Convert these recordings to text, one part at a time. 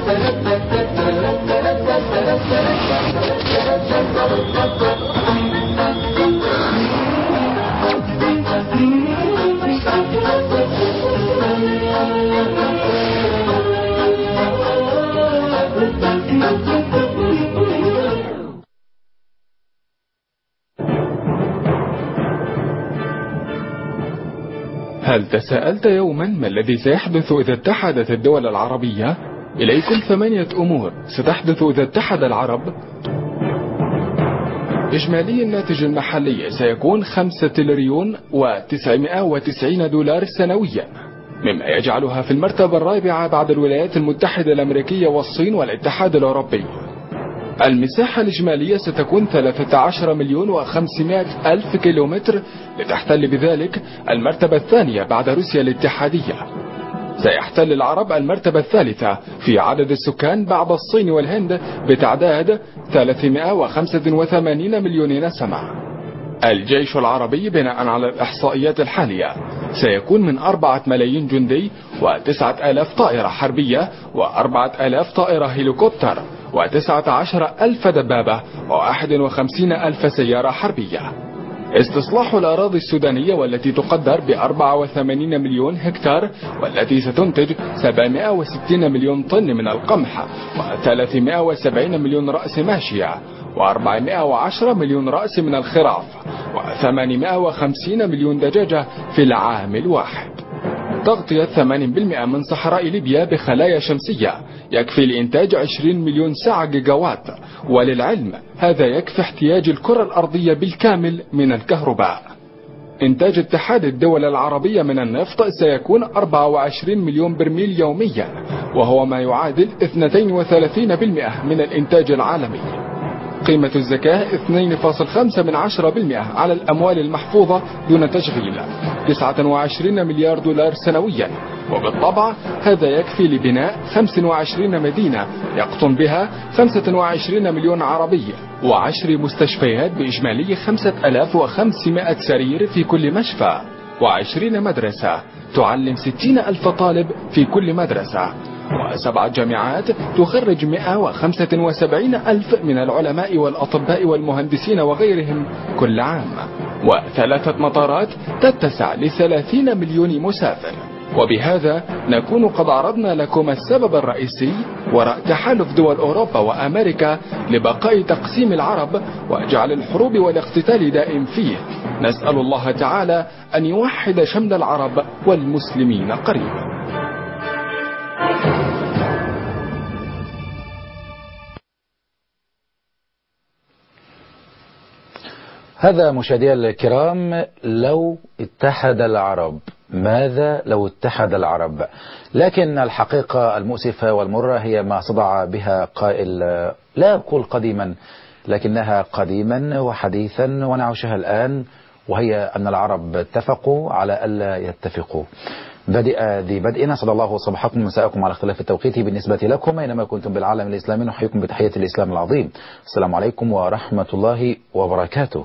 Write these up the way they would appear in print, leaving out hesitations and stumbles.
هل تساءلت يوما ما الذي سيحدث إذا اتحدت الدول العربية؟ إليكم 8 أمور ستحدث إذا اتحد العرب. إجمالي الناتج المحلي سيكون 5 تريليون و990 دولار سنويا، مما يجعلها في المرتبة الرابعة بعد الولايات المتحدة الأمريكية والصين والاتحاد الأوروبي. المساحة الإجمالية ستكون 13 مليون و500 ألف كيلومتر، لتحتل بذلك المرتبة الثانية بعد روسيا الاتحادية. سيحتل العرب المرتبة الثالثة في عدد السكان بعد الصين والهند بتعداد 385 مليون نسمة. الجيش العربي بناء على الإحصائيات الحالية سيكون من 4 ملايين جندي و9,000 طائرة حربية و4,000 طائرة هليكوبتر و19,000 دبابة و51,000 سيارة حربية. استصلاح الأراضي السودانية والتي تقدر ب84 مليون هكتار، والتي ستنتج 760 مليون طن من القمح و370 مليون رأس ماشية و410 مليون رأس من الخراف و850 مليون دجاجة في العام الواحد. تغطية 80% من صحراء ليبيا بخلايا شمسية يكفي لإنتاج 20 مليون ساعة جيجاوات، وللعلم هذا يكفي احتياج الكرة الأرضية بالكامل من الكهرباء. إنتاج اتحاد الدول العربية من النفط سيكون 24 مليون برميل يوميا، وهو ما يعادل 32% من الإنتاج العالمي. قيمة الزكاة 2.5% على الأموال المحفوظة دون تشغيل، 29 مليار دولار سنويا، وبالطبع هذا يكفي لبناء 25 مدينة يقطن بها 25 مليون عربي، و10 مستشفيات بإجمالي 5500 سرير في كل مشفى، و20 مدرسة تعلم 60,000 طالب في كل مدرسة، و7 جامعات تخرج 175,000 من العلماء والأطباء والمهندسين وغيرهم كل عام، و3 مطارات تتسع ل30 مليون مسافر. وبهذا نكون قد عرضنا لكم السبب الرئيسي وراء تحالف دول أوروبا وأمريكا لبقاء تقسيم العرب وجعل الحروب والاقتتال دائم فيه. نسأل الله تعالى أن يوحد شمل العرب والمسلمين قريبا. هذا مشاهدينا الكرام لو اتحد العرب، ماذا لو اتحد العرب؟ لكن الحقيقة المؤسفة والمرة هي ما صدع بها قائل، لا أقول قديما لكنها قديما وحديثا ونعيشها الآن، وهي أن العرب اتفقوا على ألا يتفقوا. بدأ ذي بدء، أسعد الله صباحكم ومساءكم على اختلاف التوقيت بالنسبة لكم أينما كنتم بالعالم الإسلامي. نحييكم بتحية الإسلام العظيم، السلام عليكم ورحمة الله وبركاته،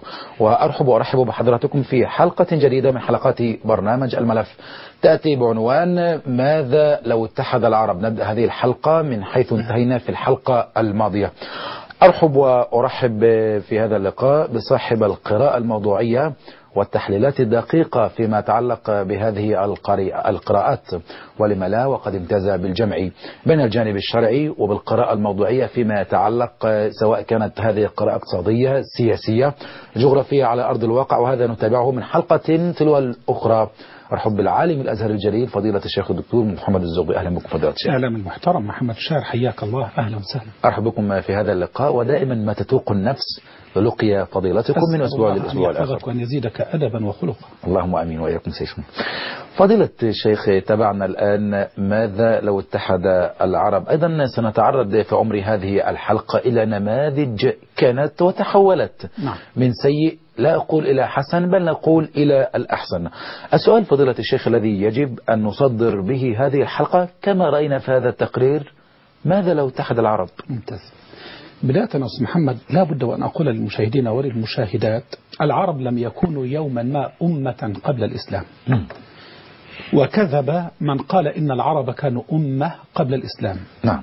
وأرحب بحضراتكم في حلقة جديدة من حلقات برنامج الملف، تأتي بعنوان ماذا لو اتحد العرب. نبدأ هذه الحلقة من حيث انتهينا في الحلقة الماضية. أرحب وأرحب في هذا اللقاء بصاحب القراءة الموضوعية والتحليلات الدقيقة فيما يتعلق بهذه القراءات، ولم لا، وقد امتاز بالجمع بين الجانب الشرعي وبالقراءة الموضوعية فيما يتعلق سواء كانت هذه القراءة اقتصادية، سياسية، جغرافية على أرض الواقع، وهذا نتابعه من حلقة تلو الأخرى. أرحب بالعالم الأزهر الجليل فضيلة الشيخ الدكتور محمد الزغبي. أهلا بكم فضيلة الشيخ. أهلا المحترم محمد الشاعر، حياك الله، أهلا وسهلا. أرحب بكم في هذا اللقاء، ودائما ما تتوق النفس للقيا فضيلتكم من أسبوع للأسبوع الآخر، وأن يزيدك أدبا وخلقا. اللهم آمين وإياكم سيدنا. فضيلة الشيخ، تابعنا الآن ماذا لو اتحد العرب. أيضا سنتعرض في عمر هذه الحلقة إلى نماذج كانت وتحولت من سيء لا أقول إلى حسن، بل نقول إلى الأحسن. السؤال فضيلة الشيخ الذي يجب أن نصدر به هذه الحلقة كما رأينا في هذا التقرير، ماذا لو اتحد العرب؟ ممتاز. بداية أستاذ محمد، لا بد وأن أقول للمشاهدين وللمشاهدات، العرب لم يكونوا يوما ما أمة قبل الإسلام. وكذب من قال إن العرب كانوا أمة قبل الإسلام. نعم.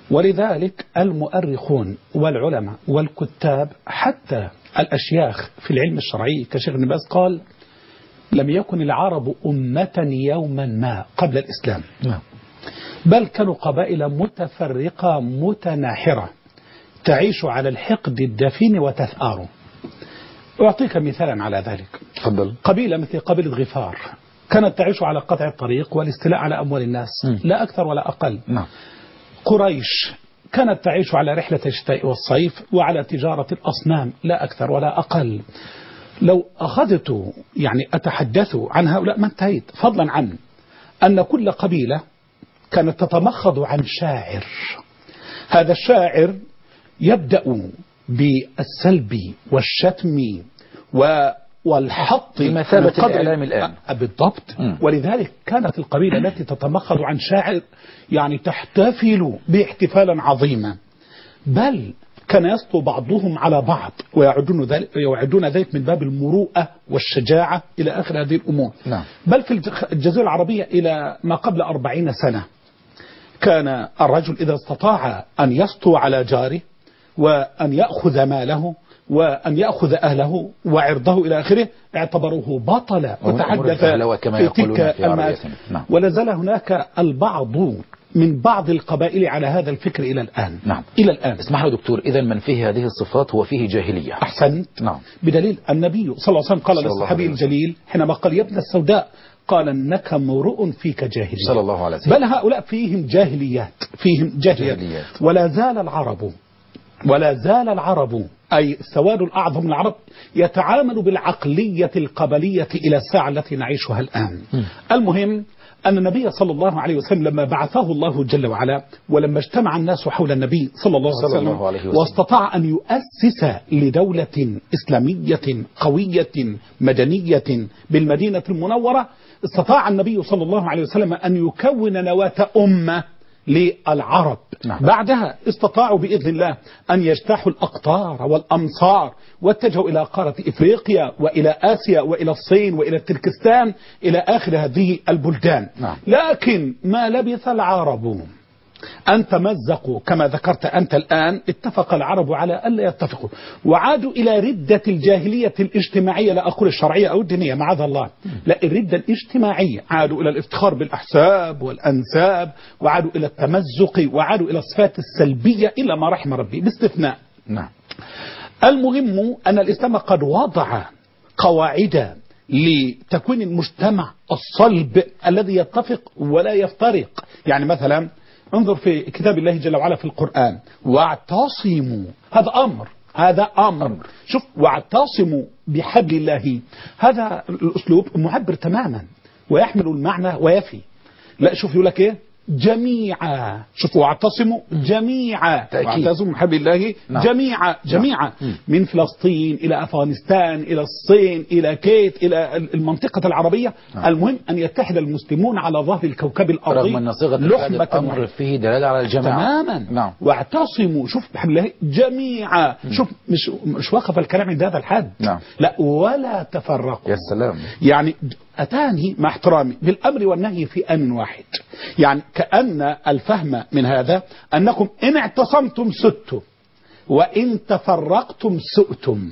ولذلك المؤرخون والعلماء والكتاب حتى الأشياخ في العلم الشرعي كشيخ ابن باز قال لم يكن العرب أمة يوما ما قبل الإسلام، بل كانوا قبائل متفرقة متناحرة تعيش على الحقد الدفين وتثآره. أعطيك مثالا على ذلك. تفضل. قبيلة مثل قبيلة غفار كانت تعيش على قطع الطريق والاستيلاء على أموال الناس، لا أكثر ولا أقل. قريش كانت تعيش على رحلة الشتاء والصيف وعلى تجارة الأصنام، لا أكثر ولا أقل. لو أخذت يعني أتحدث عن هؤلاء ما انتهيت، فضلا عن أن كل قبيلة كانت تتمخض عن شاعر. هذا الشاعر يبدأ بالسلب والشتم والحط بمثابة الإعلام الآن. بالضبط. ولذلك كانت القبيلة التي تتمخض عن شاعر يعني تحتفل باحتفالا عظيما، بل كان يسطو بعضهم على بعض ويعدون ذلك من باب المروءة والشجاعة إلى آخر هذه الأمور. بل في الجزيرة العربية إلى ما قبل 40 سنة كان الرجل إذا استطاع أن يسطو على جاره وأن يأخذ ماله وأن يأخذ أهله وعرضه إلى آخره اعتبروه بطلا وتحدث في تلك المآسي. ولا زال هناك البعض من بعض القبائل على هذا الفكر إلى الآن. إلى الآن. اسمح لي دكتور، إذا من فيه هذه الصفات هو فيه جاهلية. أحسنت. بدليل النبي صلى الله عليه وسلم قال للصحابي الجليل حينما قال يا ابن السوداء قال إنك امرؤ فيك جاهلية. صلى الله عليه وسلم. بل هؤلاء فيهم جاهليات. ولا زال العرب أي السواد الأعظم من العرب يتعامل بالعقلية القبلية إلى الساعة التي نعيشها الآن. المهم أن النبي صلى الله عليه وسلم لما بعثه الله جل وعلا ولما اجتمع الناس حول النبي صلى الله عليه وسلم واستطاع أن يؤسس لدولة إسلامية قوية مدنية بالمدينة المنورة، استطاع النبي صلى الله عليه وسلم أن يكون نواة أمة للعرب. بعدها استطاعوا بإذن الله أن يجتاحوا الأقطار والأمصار واتجهوا إلى قارة إفريقيا وإلى آسيا وإلى الصين وإلى تركستان إلى آخر هذه البلدان. لكن ما لبث العرب أن تمزقوا كما ذكرت أنت الآن. اتفق العرب على ألا يتفقوا وعادوا إلى ردة الجاهلية الاجتماعية، لا أقول الشرعية أو الدينية معاذ الله، لا الردة الاجتماعية. عادوا إلى الافتخار بالأحساب والأنساب وعادوا إلى التمزق وعادوا إلى الصفات السلبية إلا ما رحم ربي باستثناء. المهم أن الإسلام قد وضع قواعد لتكوين المجتمع الصلب الذي يتفق ولا يفترق. يعني مثلا انظر في كتاب الله جل وعلا في القرآن واعتصموا، هذا أمر. شوف واعتصموا بحبل الله، هذا الأسلوب معبر تماما ويحمل المعنى ويفي. لا شوف يقول لك إيه جميعا، شوفوا واعتصموا جميعا، واعتصموا بحبل الله جميعا من فلسطين إلى أفغانستان إلى الصين إلى كيت إلى المنطقة العربية. المهم أن يتحد المسلمون على ظهر الكوكب الأرضي رغم أن صيغة الأمر فيه دلالة على الجماعة تماما. واعتصموا شوف بحبل الله جميعا. شوف مش وقف الكلام عند هذا الحد. لا ولا تفرقوا. يا سلام. يعني أتاني مع احترامي بالأمر والنهي في آن واحد. يعني كأن الفهم من هذا أنكم إن اعتصمتم سدتم وإن تفرقتم سؤتم.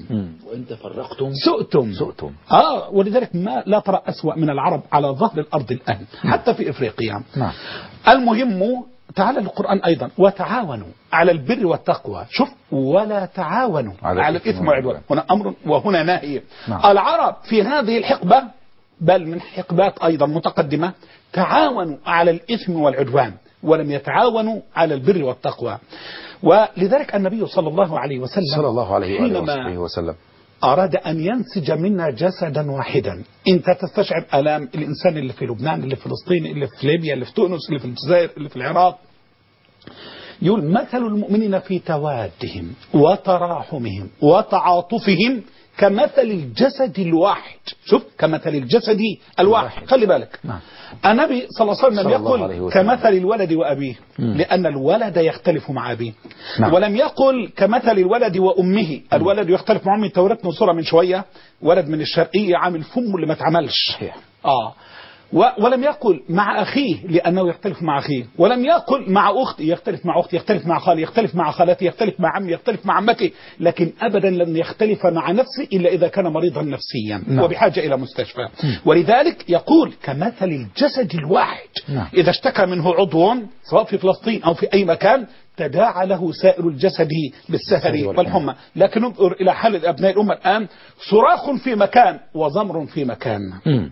سؤتم. ولذلك ما لا ترى أسوأ من العرب على ظهر الأرض الآن حتى في إفريقيا. المهم تعالى القرآن أيضا وتعاونوا على البر والتقوى. شوف ولا تعاونوا على الإثم والعدوان. هنا أمر وهنا نهي. العرب في هذه الحقبة بل من حقبات أيضا متقدمة تعاونوا على الإثم والعدوان ولم يتعاونوا على البر والتقوى. ولذلك النبي صلى الله عليه وسلم أراد أن ينسج منا جسدا واحدا. أنت تستشعر آلام الإنسان اللي في لبنان اللي في فلسطين اللي في ليبيا اللي في تونس اللي في الجزائر اللي في العراق. يقول مثل المؤمنين في توادهم وتراحمهم وتعاطفهم كمثل الجسد الواحد. شوف كمثل الجسد الواحد. خلي بالك النبي صلى الله عليه وسلم لم يقل كمثل الولد وأبيه لأن الولد يختلف مع أبيه. ولم يقل كمثل الولد وأمه. الولد يختلف مع أمه. تورثنا صورة من شوية ولد من الشرقية عامل فم اللي ما اتعملش. ولم يقل مع أخيه لأنه يختلف مع أخيه، ولم يقل مع أختي يختلف مع أختي، يختلف مع خالي، يختلف مع خالتي، يختلف مع عمي، يختلف مع عمتي، لكن أبدا لن يختلف مع نفسي إلا إذا كان مريضا نفسيا وبحاجة إلى مستشفى. ولذلك يقول كمثل الجسد الواحد إذا اشتكى منه عضو سواء في فلسطين أو في أي مكان تداعى له سائر الجسد بالسهر والحمى. لكن انظر إلى حال أبناء الأمة الآن، صراخ في مكان وزمر في مكان،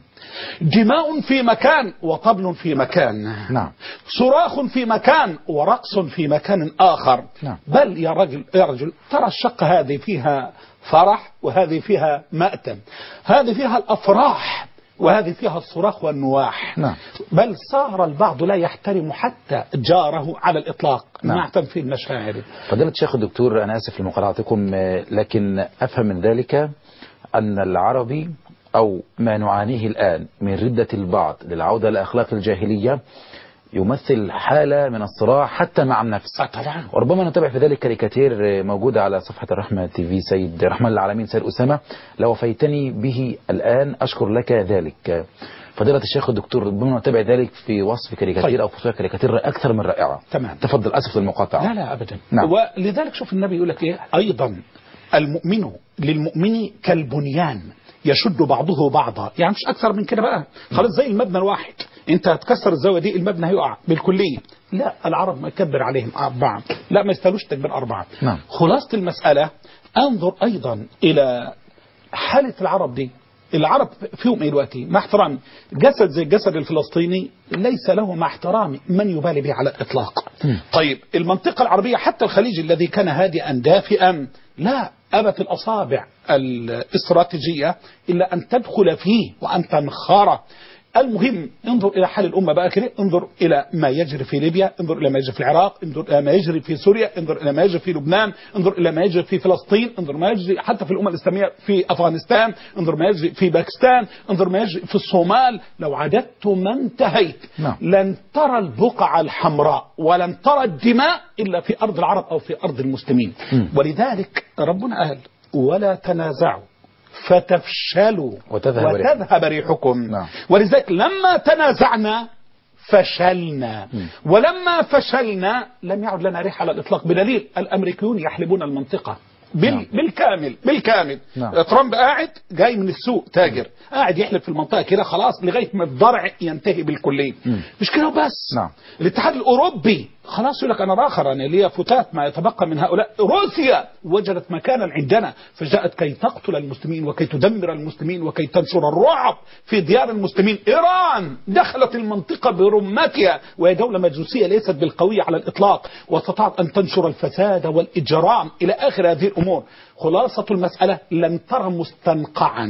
دماء في مكان وطبل في مكان، صراخ في مكان ورقص في مكان آخر. بل يا رجل ترى الشقة هذه فيها فرح وهذه فيها مأتم، هذه فيها الأفراح وهذه فيها الصراخ والنواح. بل صار البعض لا يحترم حتى جاره على الإطلاق مع تنفيذ مشاعره. فضيلة الشيخ الدكتور، أنا آسف لمقاطعتكم، لكن أفهم من ذلك أن العربي أو ما نعانيه الآن من ردة البعض للعودة لأخلاق الجاهلية يمثل حالة من الصراع حتى مع النفس. وربما نتابع في ذلك كاريكاتير موجودة على صفحة الرحمة تي في. سيد رحمن العالمين سيد أسامة، لو وفيتني به الآن أشكر لك ذلك. فضيلة الشيخ الدكتور، ربما نتابع ذلك في وصف كاريكاتير أو في صورة كاريكاتير أكثر من رائعة. تمام. تفضل، أسف المقاطعة. لا أبدا. ولذلك شوف النبي يقول لك إيه أيضا، المؤمن للمؤمن كالبنيان يشد بعضه بعضا. يعني مش أكثر من كده بقى، خلاص زي المبنى الواحد، أنت هتكسر الزاوية دي المبنى هيقع بالكلية. لا، العرب ما يكبر عليهم 4، لا ما يستاهلوش تكبير 4. خلاصة المسألة انظر أيضا إلى حالة العرب دي. العرب فيهم ايه دلوقتي؟ مع احترامي، جسد زي الجسد الفلسطيني ليس له مع احترامي من يبالي به على الإطلاق. طيب المنطقة العربية حتى الخليج الذي كان هادئا دافئا، لا أبت الأصابع الاستراتيجية إلا أن تدخل فيه وأن تنخاره. المهم انظر إلى حال الأمة بقى كده، انظر إلى ما يجري في ليبيا، انظر إلى ما يجري في العراق، انظر إلى ما يجري في سوريا، انظر إلى ما يجري في لبنان، انظر إلى ما يجري في فلسطين، انظر ما يجري حتى في الأمة الإسلامية في أفغانستان، انظر ما يجري في باكستان، انظر ما يجري في الصومال. لو عددت ما انتهيت لن ترى البقع الحمراء ولن ترى الدماء إلا في أرض العرب أو في أرض المسلمين. ولذلك ربنا قال ولا تنازعوا فتفشلوا وتذهب ريحكم. ولذلك لما تنازعنا فشلنا، ولما فشلنا لم يعد لنا ريح على الإطلاق. بدليل الأمريكيون يحلبون المنطقة بالكامل. ترامب قاعد جاي من السوق تاجر، قاعد يحلب في المنطقة كده خلاص لغاية ما الضرع ينتهي بالكلية. مش كده بس، الاتحاد الأوروبي خلاص يقول لك أنا راخر، أنا ليا فتات ما يتبقى من هؤلاء. روسيا وجدت مكانا عندنا فجاءت كي تقتل المسلمين وكي تدمر المسلمين وكي تنشر الرعب في ديار المسلمين. إيران دخلت المنطقة برمتها وهي دولة مجوسية ليست بالقوية على الإطلاق، واستطاعت أن تنشر الفساد والإجرام إلى آخر هذه الأمور. خلاصة المسألة لن ترى مستنقعا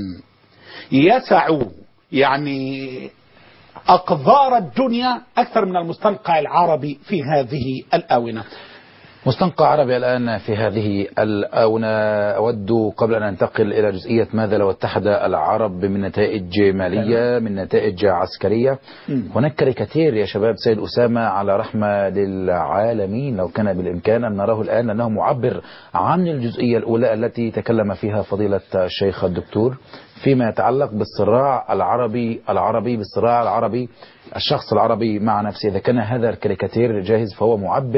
يسع يعني أقذار الدنيا أكثر من المستنقع العربي في هذه الآونة. مستنقع عربي الآن في هذه الآونة. أود قبل أن أنتقل إلى جزئية ماذا لو اتحد العرب من نتائج مالية من نتائج عسكرية، هناك كاريكاتير يا شباب سيد أسامة على رحمة للعالمين لو كان بالإمكان أن نراه الآن، أنه معبر عن الجزئية الأولى التي تكلم فيها فضيلة الشيخ الدكتور فيما يتعلق بالصراع العربي بالصراع العربي، الشخص العربي مع نفسه. إذا كان هذا الكاريكاتير جاهز فهو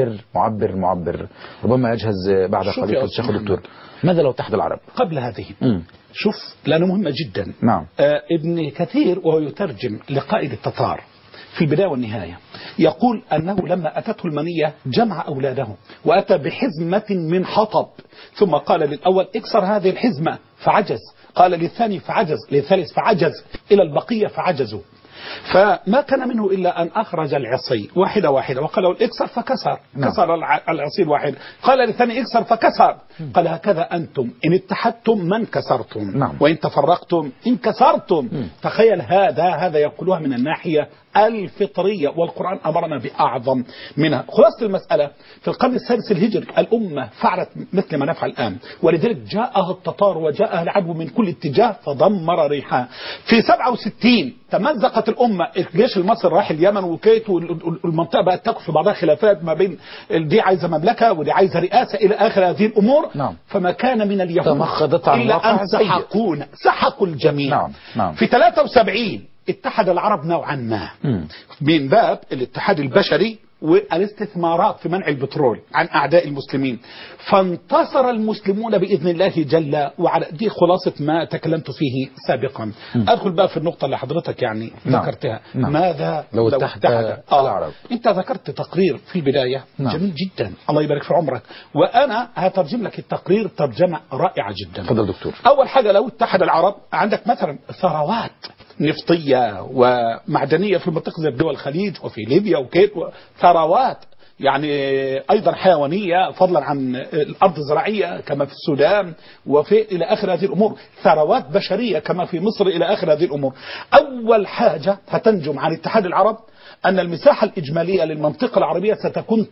معبر ربما يجهز بعد قليل. الشيخ الدكتور، ماذا لو اتحد العرب؟ قبل هذه شوف لأنه مهمة جدا. ابن كثير وهو يترجم لقائد التتار في البداية والنهاية يقول أنه لما أتته المنية جمع أولاده وأتى بحزمة من حطب، ثم قال للأول اكسر هذه الحزمة فعجز، قال للثاني فعجز، للثالث فعجز، إلى البقية فعجزوا. فما كان منه إلا أن أخرج العصي واحدة وقال له اكسر فكسر. كسر العصي الواحد، قال للثاني اكسر فكسر. قال هكذا أنتم إن اتحدتم من كسرتم، وإن تفرقتم إن كسرتم. تخيل هذا يقولها من الناحية الفطرية، والقرآن أمرنا بأعظم منها. خلاصة المسألة في القرن السادس الهجري الأمة فعلت مثل ما نفعل الآن، ولذلك جاءها التتار وجاءها العدو من كل اتجاه فدمر ريحها. في 67 تمزقت الأمة، الجيش المصري راح اليمن وكيت، والمنطقة بقت تقف في بعضها خلافات ما بين دي عايزة مملكة ودي عايزة رئاسة إلى آخر هذه الأمور. فما كان من اليهود إلا أن سحقوا الجميع. في 73 اتحد العرب نوعا ما من باب الاتحاد البشري والاستثمارات في منع البترول عن أعداء المسلمين. فانتصر المسلمون بإذن الله جل وعلا. دي خلاصة ما تكلمت فيه سابقا. أدخل بقى في النقطة اللي حضرتك يعني ذكرتها. ماذا لو اتحد العرب؟ أنت ذكرت تقرير في البداية جميل جدا، الله يبارك في عمرك، وأنا هترجم لك التقرير ترجمة رائعة جدا. تفضل دكتور. أول حاجة، لو اتحد العرب عندك مثلا ثروات نفطية ومعدنية في منطقة زي دول الخليج وفي ليبيا وكيت، ثروات يعني أيضا حيوانية فضلا عن الأرض الزراعية كما في السودان وفي إلى آخر هذه الأمور، ثروات بشرية كما في مصر إلى آخر هذه الأمور. أول حاجة هتنجم عن اتحاد العرب أن المساحة الإجمالية للمنطقة العربية ستكون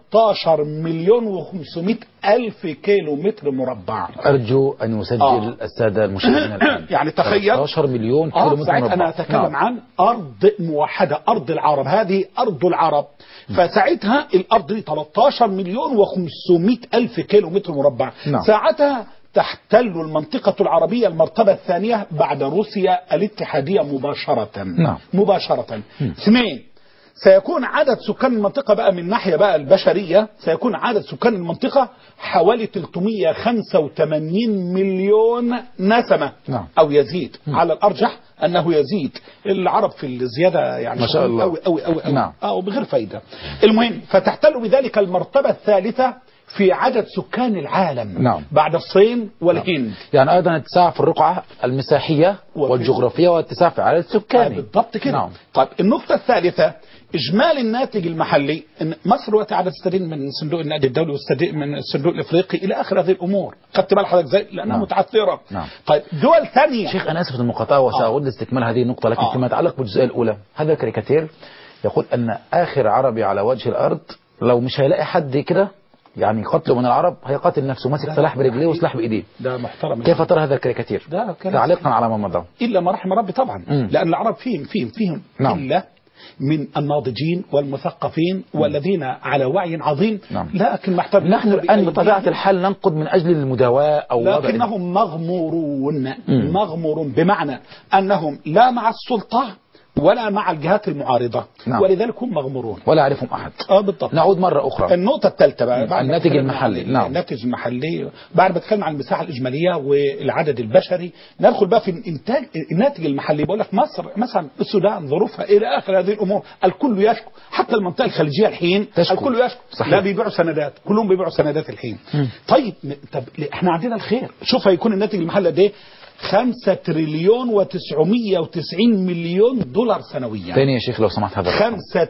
13,500,000 كيلو متر مربع. أرجو أن يسجل السادة المشاهدين الآن. يعني تخيل 13 مليون كيلو متر مربع. أنا أتكلم عن أرض موحدة، أرض العرب، هذه أرض العرب. فساعتها الأرض دي 13,500,000 كيلو متر مربع. ساعتها تحتل المنطقة العربية المرتبة الثانية بعد روسيا الاتحادية مباشرة. مباشرة. اثنين، سيكون عدد سكان المنطقة بقى من ناحية بقى البشرية، سيكون عدد سكان المنطقة حوالي 385 مليون نسمة. أو يزيد. على الأرجح أنه يزيد. العرب في الزيادة يعني ما شاء الله أوي وبغير فايدة. المهم، فتحتل بذلك المرتبة الثالثة في عدد سكان العالم. بعد الصين والهند. يعني أيضا اتساع في الرقعة المساحية والجغرافية واتساع في عدد السكاني. بالضبط كده. طيب النقطة الثالثة، إجمالي الناتج المحلي. إن مصر وتعدد تستدين من صندوق النقد الدولي واستدين من الصندوق الإفريقي إلى آخر هذه الأمور. خدت بال حضرتك ازاي؟ لأنها متعثرة. طيب دول ثانية. شيخ أنا آسف المقاطعة وسأعود لاستكمال هذه النقطة، لكن فيما يتعلق بالجزئية الأولى، هذا الكاريكاتير يقول أن آخر عربي على وجه الأرض لو مش هيلاقي حد كده يعني قتله من العرب هيقاتل نفسه ماسك سلاح برجليه وسلاح بايديه. ده محترم. كيف ترى هذا الكاريكاتير؟ تعليقا على ما مضى. الا ما رحم ربي طبعا. لان العرب فيهم الا من الناضجين والمثقفين والذين على وعي عظيم. لكن محتاج نحن الان بطبيعه الحال ننقد من اجل المداواة او لكنهم مغمورون. مغمورون بمعنى انهم لا مع السلطة ولا مع الجهات المعارضة. ولذلك هم مغمورون ولا يعرفهم أحد. بالضبط. نعود مرة أخرى. النقطة الثالثة بقى الناتج المحلي. الناتج المحلي بعد ما اتكلم عن المساحة الإجمالية والعدد البشري، ندخل بقى في الإنتاج الناتج المحلي. بقول لك مصر مثلا، السودان، ظروفها إلى آخر هذه الأمور، الكل يشكو. حتى المنطقة الخليجية الحين الكل يشكو. لا بيبيعوا سندات، كلهم بيبيعوا سندات الحين. طيب احنا عندنا الخير. شوف هيكون الناتج المحلي ده 5,390,000,000,000 سنويا. تاني يا شيخ لو سمحت هذا 5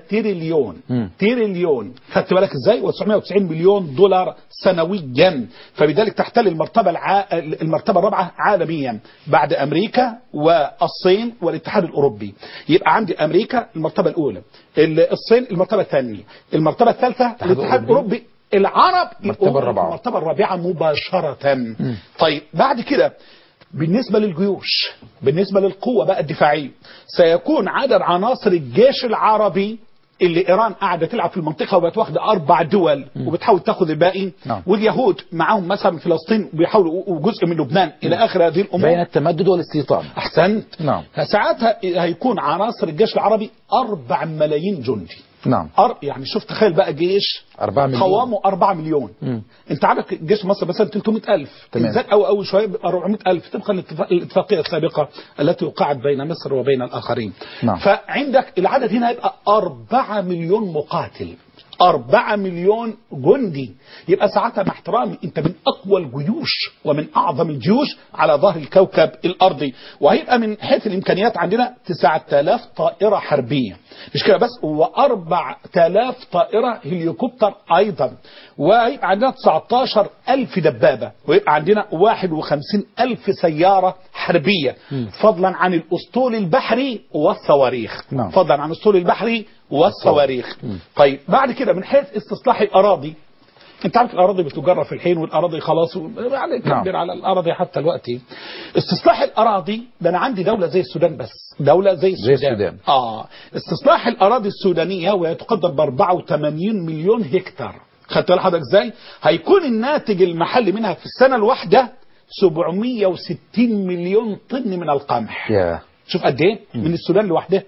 تريليون. خدت بالك ازاي؟ و990,000,000,000 سنويا. فبذلك تحتل المرتبة الرابعة عالميا بعد أمريكا والصين والاتحاد الأوروبي. يبقى عندي أمريكا المرتبة الأولى، الصين المرتبة الثانية، المرتبة الثالثة الاتحاد الأوروبي، العرب المرتبة الرابعة مباشرة. طيب بعد كده بالنسبة للجيوش، بالنسبة للقوة بقى الدفاعية، سيكون عدد عناصر الجيش العربي اللي إيران قاعدة تلعب في المنطقة وبقت واخدة 4 دول وبتحاول تاخذ الباقي. واليهود معاهم مثلا فلسطين وبيحاولوا وجزء من لبنان إلى آخر هذه الأمور. بين التمدد والاستيطان. أحسنت. ساعتها هيكون عناصر الجيش العربي 4 ملايين جندي. يعني شوف تخيل بقى جيش 4 مليون قوامه 4 مليون. انت عندك جيش مصر مثلا 300,000 زاد او شويه 400,000 طبقا للاتفاقيه السابقه التي وقعت بين مصر وبين الاخرين. فعندك العدد هنا يبقى 4 مليون مقاتل، 4 مليون جندي. يبقى ساعتها مع احترامي انت من اقوى الجيوش ومن اعظم الجيوش على ظهر الكوكب الارضي. وهيبقى من حيث الامكانيات عندنا 9,000 طائرة حربية، مش كده بس، و4,000 طائرة هليكوبتر ايضا. وهيبقى عندنا 19,000 دبابة، ويبقى عندنا 51,000 سيارة حربية، فضلا عن الاسطول البحري والصواريخ. فضلا عن الاسطول البحري والصواريخ. طيب بعد كده من حيث استصلاح الأراضي، انت عارف الأراضي بتجرى في الحين، والأراضي خلاص يعني كبير على الأراضي حتى الوقت. استصلاح الأراضي ده أنا عندي دولة زي السودان، بس دولة زي السودان. استصلاح الأراضي السودانية وهي تقدر ب84 مليون هكتار. خدت بالك حضرتك ازاي؟ هيكون الناتج المحلي منها في السنة الواحدة 760 مليون طن من القمح. شوف قد ايه من السودان لوحدها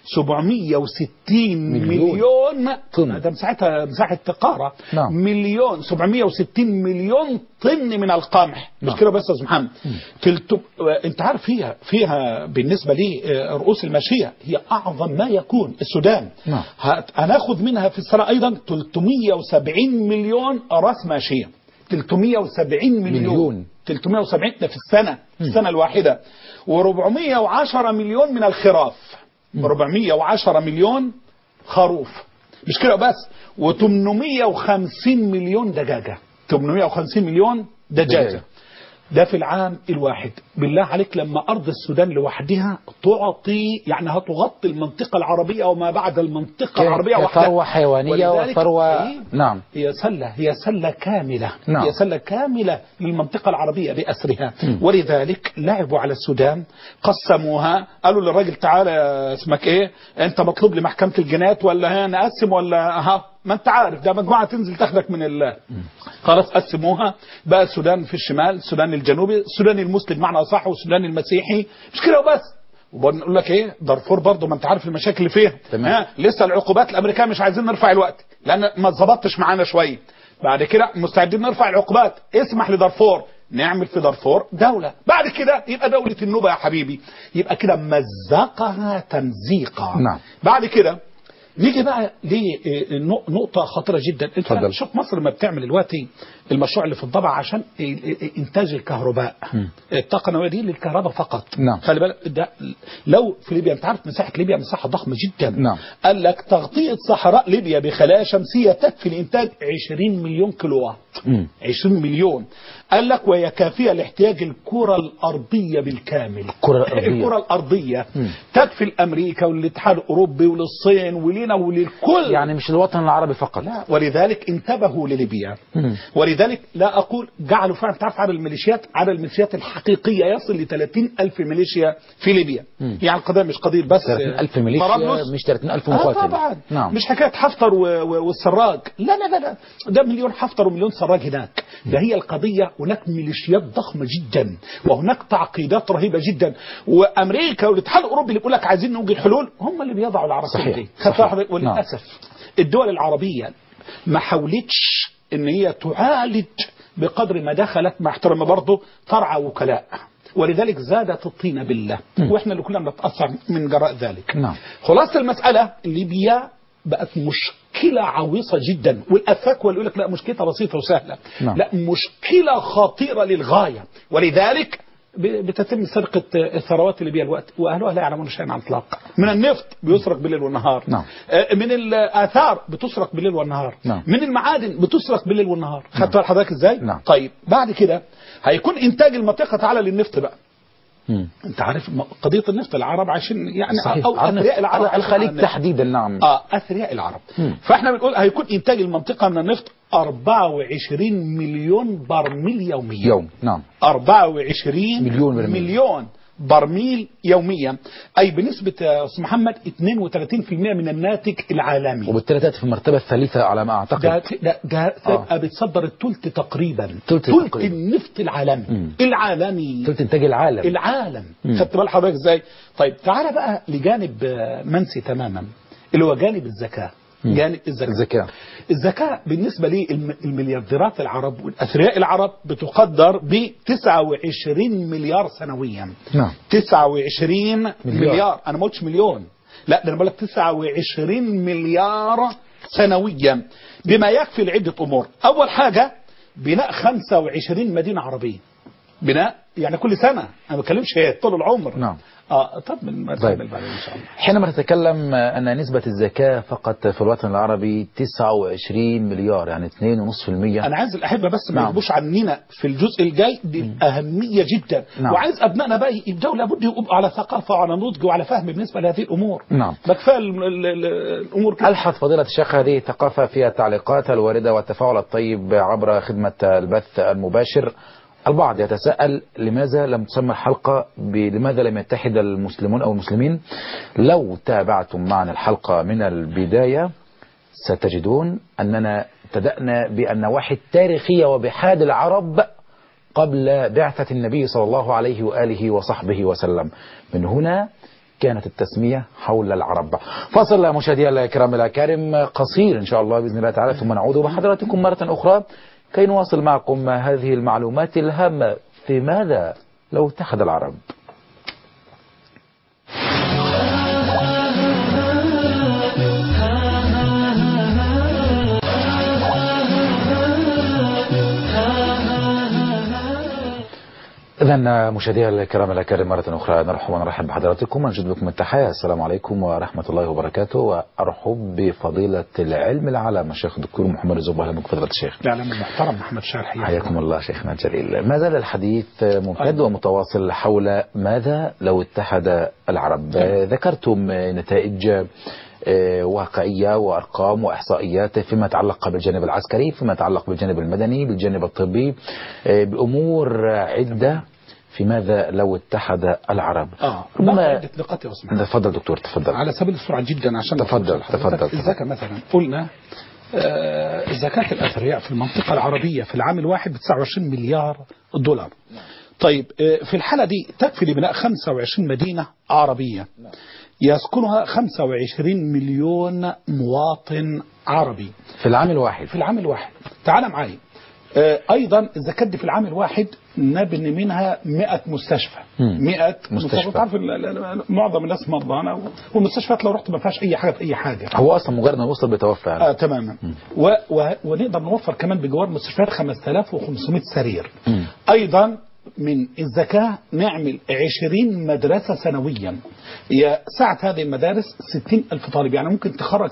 760 مليون طن. ده مساحتها مساحه قاره. نعم. مليون 760 مليون طن من القمح. مش كده بس يا استاذ محمد. انت عارف فيها بالنسبه لي رؤوس الماشيه هي اعظم ما يكون السودان. نعم. هناخذ منها في السنه ايضا 370 مليون راس ماشيه. 370 مليون 370 ده في السنه الواحده. و410 مليون من الخراف. 410 مليون خروف. مش كده بس. و850 مليون دجاجة. 850 مليون دجاجة. ده في العام الواحد. بالله عليك لما أرض السودان لوحدها تعطي يعني هتغطي المنطقة العربية وما بعد المنطقة العربية وحدها. ثروة حيوانية وثروة. نعم. هي سلة كاملة. نعم. هي سلة كاملة للمنطقة العربية بأسرها. ولذلك لعبوا على السودان قسموها. قالوا للراجل تعالى اسمك ايه انت مطلوب لمحكمة الجنايات ولا نقسم ولا ما انت عارف ده مجموعة تنزل تاخدك من خلاص قسموها بقى السودان في الشمال السودان الجنوبي السودان المسلم معنى اصح والسودان المسيحي. مش كده وبس. وبنقول لك ايه دارفور برضه ما انت عارف المشاكل اللي فيها. لسه العقوبات الامريكيه مش عايزين نرفع الوقت لان ما اتظبطتش معانا شويه. بعد كده مستعدين نرفع العقوبات. اسمح لدارفور نعمل في دارفور دولة. بعد كده يبقى دولة النوبة يا حبيبي. يبقى كده مزقها تمزيقا. نعم. بعد كده نيجي بقى لنقطة خطيرة جدا. انت شوف مصر ما بتعمل دلوقتي المشروع اللي في الضبع عشان انتاج الكهرباء. الطاقة النووية دي للكهرباء فقط. نعم. خلي بالك ده لو في ليبيا انت عارف مساحة ليبيا مساحة ضخمة جدا. نعم. قال لك تغطية صحراء ليبيا بخلايا شمسية تكفي لإنتاج 20 مليون كيلو وات. 20 مليون. قال لك وهي كافية لاحتياج الكرة الأرضية بالكامل. الكرة الأرضية تكفي لأمريكا والاتحاد الأوروبي وللصين ولينا وللكل. يعني مش الوطن العربي فقط. لا. ولذلك انتبهوا لليبيا. ولذلك لا أقول جعلوا فعلا تعرف عدد الميليشيات الحقيقية يصل ل 30,000 مليشيا في ليبيا. يعني القضية مش قضية بس 30,000 ميليشيا مش 30,000 مقاتل. طبعا. نعم. مش حكاية حفتر والسراج. لا لا لا ده مليون حفتر ومليون سراج هناك. ده هي القضية. هناك ميليشيات ضخمة جدا وهناك تعقيدات رهيبة جدا. وأمريكا والاتحاد الأوروبي اللي بيقول لك عايزين نوجد حلول هم اللي بيضعوا العراقيل دي. وللأسف الدول العربية ما حاولتش ان هي تعالج بقدر ما دخلت مع احترام برضه ترعى وكلاء. ولذلك زادت الطين بالله. واحنا اللي كلنا بنتأثر من جراء ذلك. نعم. خلاصة المسألة ليبيا بقت مشكلة عويصة جدا. والأفاك يقول لك لا مشكلتها بسيطة وسهلة. نعم. لا مشكلة خطيرة للغاية. ولذلك بتتم سرقة الثروات الليبية الوقت وأهلها لا يعلمون شيئا عن الإطلاق. من النفط بيسرق بالليل والنهار. نعم. من الآثار بتسرق بالليل والنهار. نعم. من المعادن بتسرق بالليل والنهار. خدت بالك حضرتك ازاي؟ نعم. طيب بعد كده هيكون إنتاج المنطقة تعالى للنفط بقى. انت عارف قضية النفط العرب عايشين يعني صحيح. او اثرياء العرب على الخليج تحديدا. نعم. اثرياء العرب. فاحنا بنقول هيكون انتاج المنطقة من النفط 24 مليون برميل يوميا. نعم. 24 مليون برميل يوميا. اي بنسبة يا استاذ محمد 32% من الناتج العالمي. وبالتالي تأتي في المرتبة الثالثة على ما اعتقد. ده تبقى بتصدر الثلث تقريبا. ثلث النفط العالمي. العالمي. ثلث انتاج العالم. خدت بال حضرتك ازاي؟ طيب تعالى بقى لجانب منسي تماما اللي هو جانب الزكاة. جانب الزكاة بالنسبة لي المليارديرات العرب والأثرياء العرب بتقدر ب 29 مليار سنويا. نعم. 29 مليار. أنا ما قلتش مليون. لا ده أنا بقول لك 29 مليار سنويا بما يكفي لعدة أمور. أول حاجة بناء 25 مدينة عربية. بناء يعني كل سنة. أنا ما بتكلمش طول العمر. نعم. طب بعدين إن شاء الله. حينما تتكلم أن نسبة الزكاة فقط في الوطن العربي 29 مليار يعني 2.5%. أنا عايز الأحبة بس ما يغبوش عننا في الجزء الجاي دي أهمية جدا. نعم. وعايز أبنائنا بقى يبدأوا لابد يبقوا على ثقافة وعلى نضج وعلى فهم بالنسبة لهذه الأمور. نعم. بكفاء الأمور كده. ألحظ فضيلة الشيخ هذه الثقافة فيها التعليقات الواردة والتفاعل الطيب عبر خدمة البث المباشر. البعض يتساءل لماذا لم تسمى الحلقة لماذا لم يتحد المسلمون أو المسلمين. لو تابعتم معنا الحلقة من البداية ستجدون أننا ابتدأنا بالنواحي التاريخية وبحال العرب قبل بعثة النبي صلى الله عليه وآله وصحبه وسلم. من هنا كانت التسمية حول العرب. فاصل مشاهدينا الكرام الأكارم قصير إن شاء الله بإذن الله تعالى، ثم نعود بحضراتكم مرة أخرى كي نواصل معكم هذه المعلومات الهامة في ماذا لو اتحد العرب. إذن مشاهدينا الكرام الأكارم مرة أخرى نرحب بحضراتكم ونجد بكم التحية. السلام عليكم ورحمة الله وبركاته، وأرحب بفضيلة العلم العلامة الشيخ الدكتور محمد رزق. أهلا بك فضيلة الشيخ. الإعلام المحترم محمد شاعر، حياكم الله شيخنا الجليل. ما زال الحديث ممتد ومتواصل حول ماذا لو اتحد العرب. ذكرتم نتائج واقعية وأرقام وإحصائيات فيما يتعلق بالجانب العسكري، فيما يتعلق بالجانب المدني، بالجانب الطبي، بأمور عدة في ماذا لو اتحد العرب. عدة نقاط يا عثمان. تفضل دكتور تفضل. على سبيل السرعة جدا عشان تفضل. الزكاة مثلا قلنا زكاة الأثرياء في المنطقة العربية في العام الواحد ب 29 مليار دولار. طيب في الحالة دي تكفي لبناء 25 مدينة عربية يسكنها 25 مليون مواطن عربي في العام الواحد. في العام الواحد. تعال معي. أيضا الزكاة دي في العام الواحد نبني منها 100 مستشفى. 100 مستشفى. تعرف معظم الناس مرضانا، والمستشفيات لو رحت ما فيهاش أي حاجة في أي حاجة. هو أصلا مجرد ما يوصل بيتوفى يعني. تماما. ونقدر نوفر كمان بجوار المستشفيات 5500 سرير. أيضا من الزكاة نعمل 20 مدرسة سنويا. سعة هذه المدارس 60,000 طالب، يعني ممكن تخرج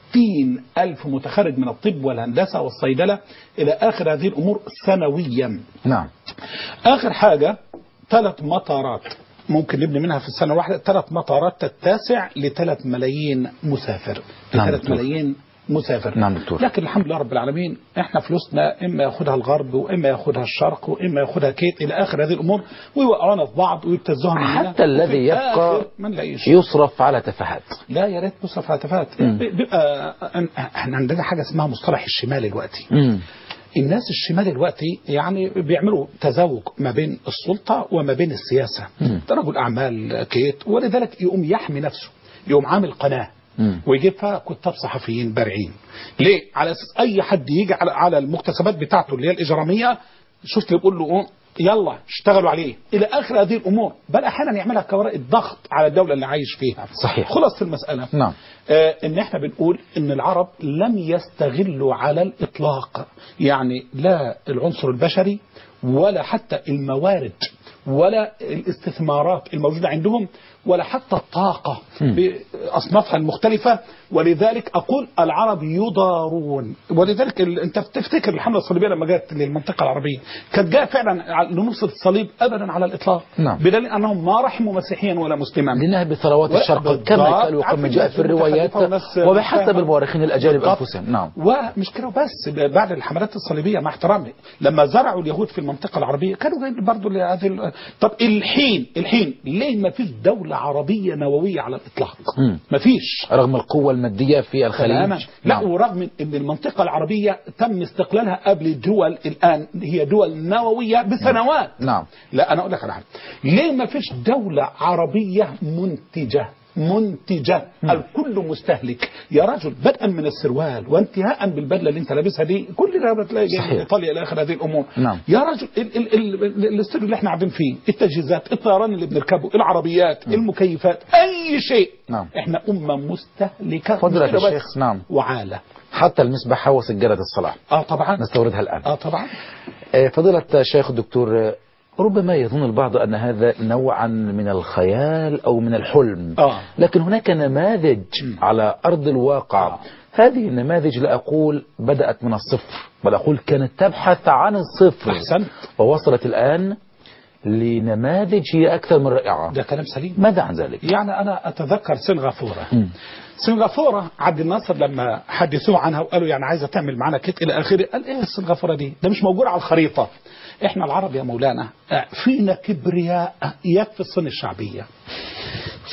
60,000 متخرج من الطب والهندسة والصيدلة إلى آخر هذه الأمور سنويا. نعم. آخر حاجة 3 مطارات ممكن نبني منها في السنة الواحدة، 3 مطارات تتسع ل3 ملايين مسافر. 3 ملايين مسافر. نعم دكتور. لكن الحمد لله رب العالمين احنا فلوسنا اما ياخدها الغرب واما ياخدها الشرق واما ياخدها كيت الى اخر هذه الامور، ويوقعونا في بعض ويبتزوها مننا، حتى الذي يبقى يصرف على تفاهات. لا يا ريت يصرف على تفاهات. بيبقى احنا عندنا حاجه اسمها مصطلح الشمال دلوقتي. الناس الشمال دلوقتي يعني بيعملوا تزاوج ما بين السلطه وما بين السياسه. ده رجل اعمال كيت، ولذلك يقوم يحمي نفسه، يقوم عامل قناه ويجيب فيها كتاب صحفيين بارعين. ليه؟ على اساس اي حد يجي على المكتسبات بتاعته اللي هي الاجراميه، شفت يقول له يلا اشتغلوا عليه الى اخر هذه الامور، بل احيانا يعملها كورقه ضغط على الدوله اللي عايش فيها. صحيح. خلاص المساله نعم. ان احنا بنقول ان العرب لم يستغلوا على الاطلاق، يعني لا العنصر البشري ولا حتى الموارد ولا الاستثمارات الموجودة عندهم ولا حتى الطاقة بأصنافها المختلفة. ولذلك أقول العرب يضارون. ولذلك أنت تفتكر الحملة الصليبية لما جاءت للمنطقة العربية كانت جاء فعلا لنصرة الصليب أبدا على الإطلاق. نعم. بدليل أنهم ما رحموا مسيحيا ولا مسلما لنهب بثروات الشرق كما قالوا وكما جاء في الروايات وبحسب المؤرخين الأجانب أنفسهم. نعم. ومش كده بس، بعد الحملات الصليبية مع احترامي لما زرعوا اليهود في المنطقة العربية كانوا جايين برضه لهذه. طب الحين ليه ما فيش دولة عربية نووية على الإطلاق؟ ما فيش، رغم القوة المادية في الخليج. لا ورغم ان المنطقة العربية تم استقلالها قبل دول الآن هي دول نووية بسنوات. نعم. لا أنا أقول لك على حاجة، ليه ما فيش دولة عربية منتجة الكل مستهلك يا رجل، بدءا من السروال وانتهاء بالبدله اللي انت لابسها دي، كل ده بتلاقي جاي من ايطاليا الى اخر هذه الامور. نعم. يا رجل الاستوديو اللي احنا قاعدين فيه، التجهيزات، الطيران اللي بنركبه، العربيات، المكيفات، اي شيء. نعم. احنا امه مستهلكه فضيلة الشيخ. نعم. وعاله حتى المسبحه وسجاده الصلاه طبعا نستوردها الان. طبعا. فضيلة الشيخ الدكتور، ربما يظن البعض أن هذا نوعا من الخيال أو من الحلم. لكن هناك نماذج على أرض الواقع. هذه النماذج لا أقول بدأت من الصفر، بل أقول كانت تبحث عن الصفر. أحسن. ووصلت الآن لنماذج هي أكثر من رائعة. ده كلام سليم. ماذا عن ذلك؟ يعني أنا أتذكر سنغافورة. سنغافورة عبد الناصر لما حدثوه عنها وقالوا يعني عايزة تعمل معنا كده إلى آخره، قال إيه سنغافورة دي؟ ده مش موجود على الخريطة. إحنا العرب يا مولانا فينا كبرياء يكفي الصين الشعبية،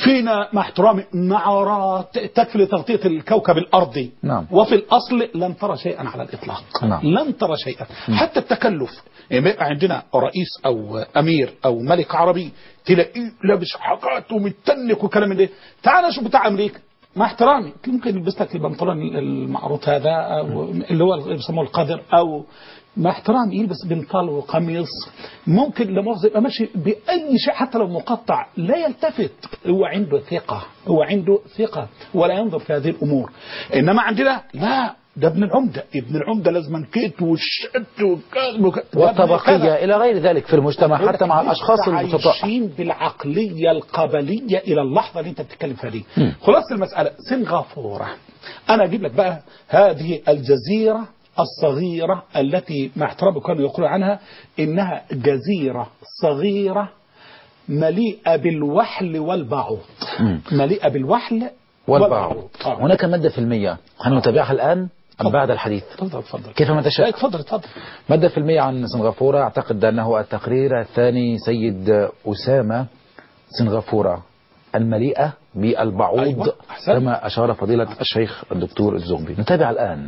فينا مع احترامي نعرات تكفي لتغطية الكوكب الأرضي. نعم. وفي الأصل لن ترى شيئا على الإطلاق. نعم. لن ترى شيئا. حتى التكلف، يعني يبقى عندنا رئيس أو أمير أو ملك عربي تلاقيه لابس حاجات ومتنك وكلام من ده. تعال شوف بتاع أمريكا مع احترامي ممكن يلبس لك البنطلون المعروض هذا أو اللي هو بيسموه القدر، أو مع احترامي يلبس بنطال وقميص، ممكن لمؤاخذة يبقى ماشي بأي شيء حتى لو مقطع لا يلتفت. هو عنده ثقة، هو عنده ثقة ولا ينظر في هذه الأمور. إنما عندنا لا، ده ابن العمدة، ابن العمدة لازم كيت والشد والطبقية إلى غير ذلك في المجتمع حتى مع الأشخاص البسطاء. عايشين بالعقلية القبلية إلى اللحظة اللي أنت بتتكلم فيها دي. خلاص المسألة سنغافورة، أنا أجيب لك بقى هذه الجزيرة الصغيرة التي مع احترامي كانوا يقولوا عنها إنها جزيرة صغيرة مليئة بالوحل والبعوض. مليئة بالوحل والبعوض. هناك مادة فيلمية هنتابعها الآن أم بعد الحديث؟ تفضل. كيف ما تشاء. تفضل. مادة فيلمية عن سنغافورة، أعتقد أنه التقرير الثاني سيد أسامة. سنغافورة المليئة بالبعوض. أيوة. كما أشار فضيلة الشيخ الدكتور الزغبي. نتابع الآن.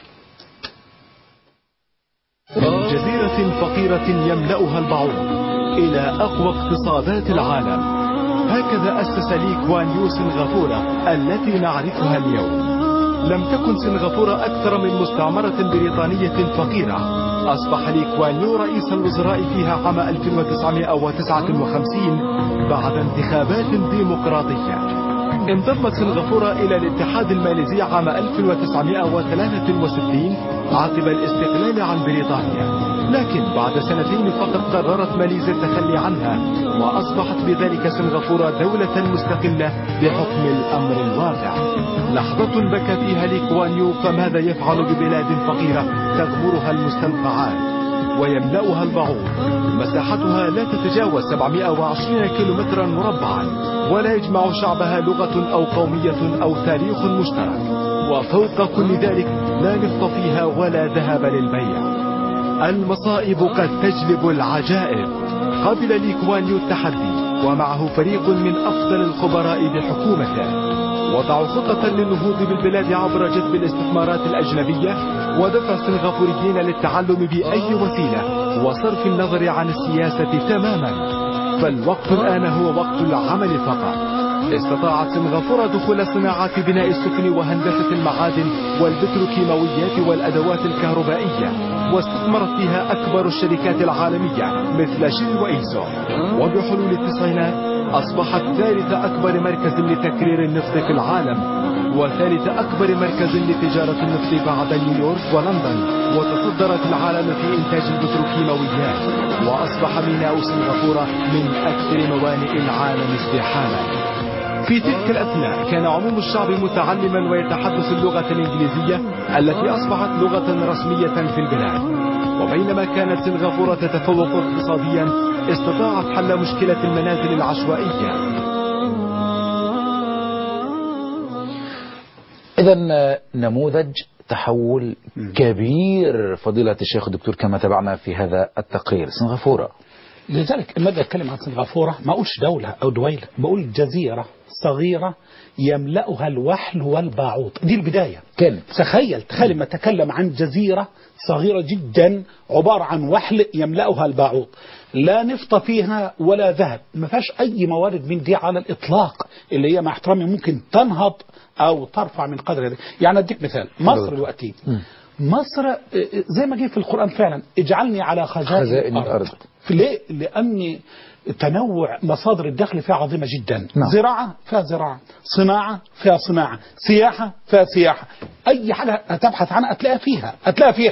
من جزيرة فقيرة يملأها البعوض إلى أقوى اقتصادات العالم، هكذا أسس لي كوان يو سنغافورة التي نعرفها اليوم. لم تكن سنغافورة أكثر من مستعمرة بريطانية فقيرة. أصبح لي كوان يو رئيس الوزراء فيها عام 1959 بعد انتخابات ديمقراطية. انضمت سنغافورة إلى الاتحاد الماليزي عام 1963 عقب الاستقلال عن بريطانيا، لكن بعد سنتين فقط قررت ماليزيا التخلي عنها، وأصبحت بذلك سنغافورة دولة مستقلة بحكم الأمر الواقع. لحظة بكى فيها لي كوان يو، فماذا يفعل ببلاد فقيرة تغمرها المستنقعات ويملأها البعوض؟ مساحتها لا تتجاوز 720 كيلومترا مربعا، ولا يجمع شعبها لغة أو قومية أو تاريخ مشترك، وفوق كل ذلك لا نفط فيها ولا ذهب للبيع. المصائب قد تجلب العجائب. قبل لي كوان يو التحدي ومعه فريق من أفضل الخبراء بحكومته، وضعوا خطة للنهوض بالبلاد عبر جذب الاستثمارات الأجنبية ودفع السنغافوريين للتعلم بأي وسيلة وصرف النظر عن السياسة تماما. فالوقت الآن هو وقت العمل فقط. استطاعت سنغافورة دخول صناعات بناء السفن وهندسة المعادن والبتروكيماويات والأدوات الكهربائية، واستثمرت فيها أكبر الشركات العالمية مثل شيل وإيسو. وبحلول التسعينات أصبحت ثالث أكبر مركز لتكرير النفط في العالم، وثالث أكبر مركز لتجارة النفط بعد نيويورك ولندن، وتصدرت العالم في إنتاج البتروكيماويات، وأصبح ميناء سنغافورة من أكثر موانئ العالم ازدحاما. في تلك الأثناء كان عموم الشعب متعلما ويتحدث اللغة الإنجليزية التي أصبحت لغة رسمية في البلاد. وبينما كانت سنغافورة تتفوق اقتصاديا، استطاعت حل مشكلة المنازل العشوائية. إذن نموذج تحول كبير فضيلة الشيخ الدكتور كما تابعنا في هذا التقرير. سنغافورة لذلك لما أتكلم عن سنغافورة ما أقولش دولة أو دويلة، بقول جزيرة صغيرة يملأها الوحل والبعوض. دي البداية. كانت تخيل لما أتكلم عن جزيرة صغيرة جدا عبارة عن وحل يملأها البعوض، لا نفط فيها ولا ذهب، ما فيهاش أي موارد من دي على الإطلاق، اللي هي مع احترامي ممكن تنهض أو ترفع من قدر ذلك. يعني أديك مثال مصر دلوقتي. مصر زي ما جه في القرآن فعلا اجعلني على خزائن الأرض. ليه؟ لأن تنوع مصادر الدخل فيها عظيمة جدا. زراعة فيها زراعة، صناعة فيها صناعة، سياحة فيها سياحة، أي حاجة هتبحث عنها هتلاقيها فيها.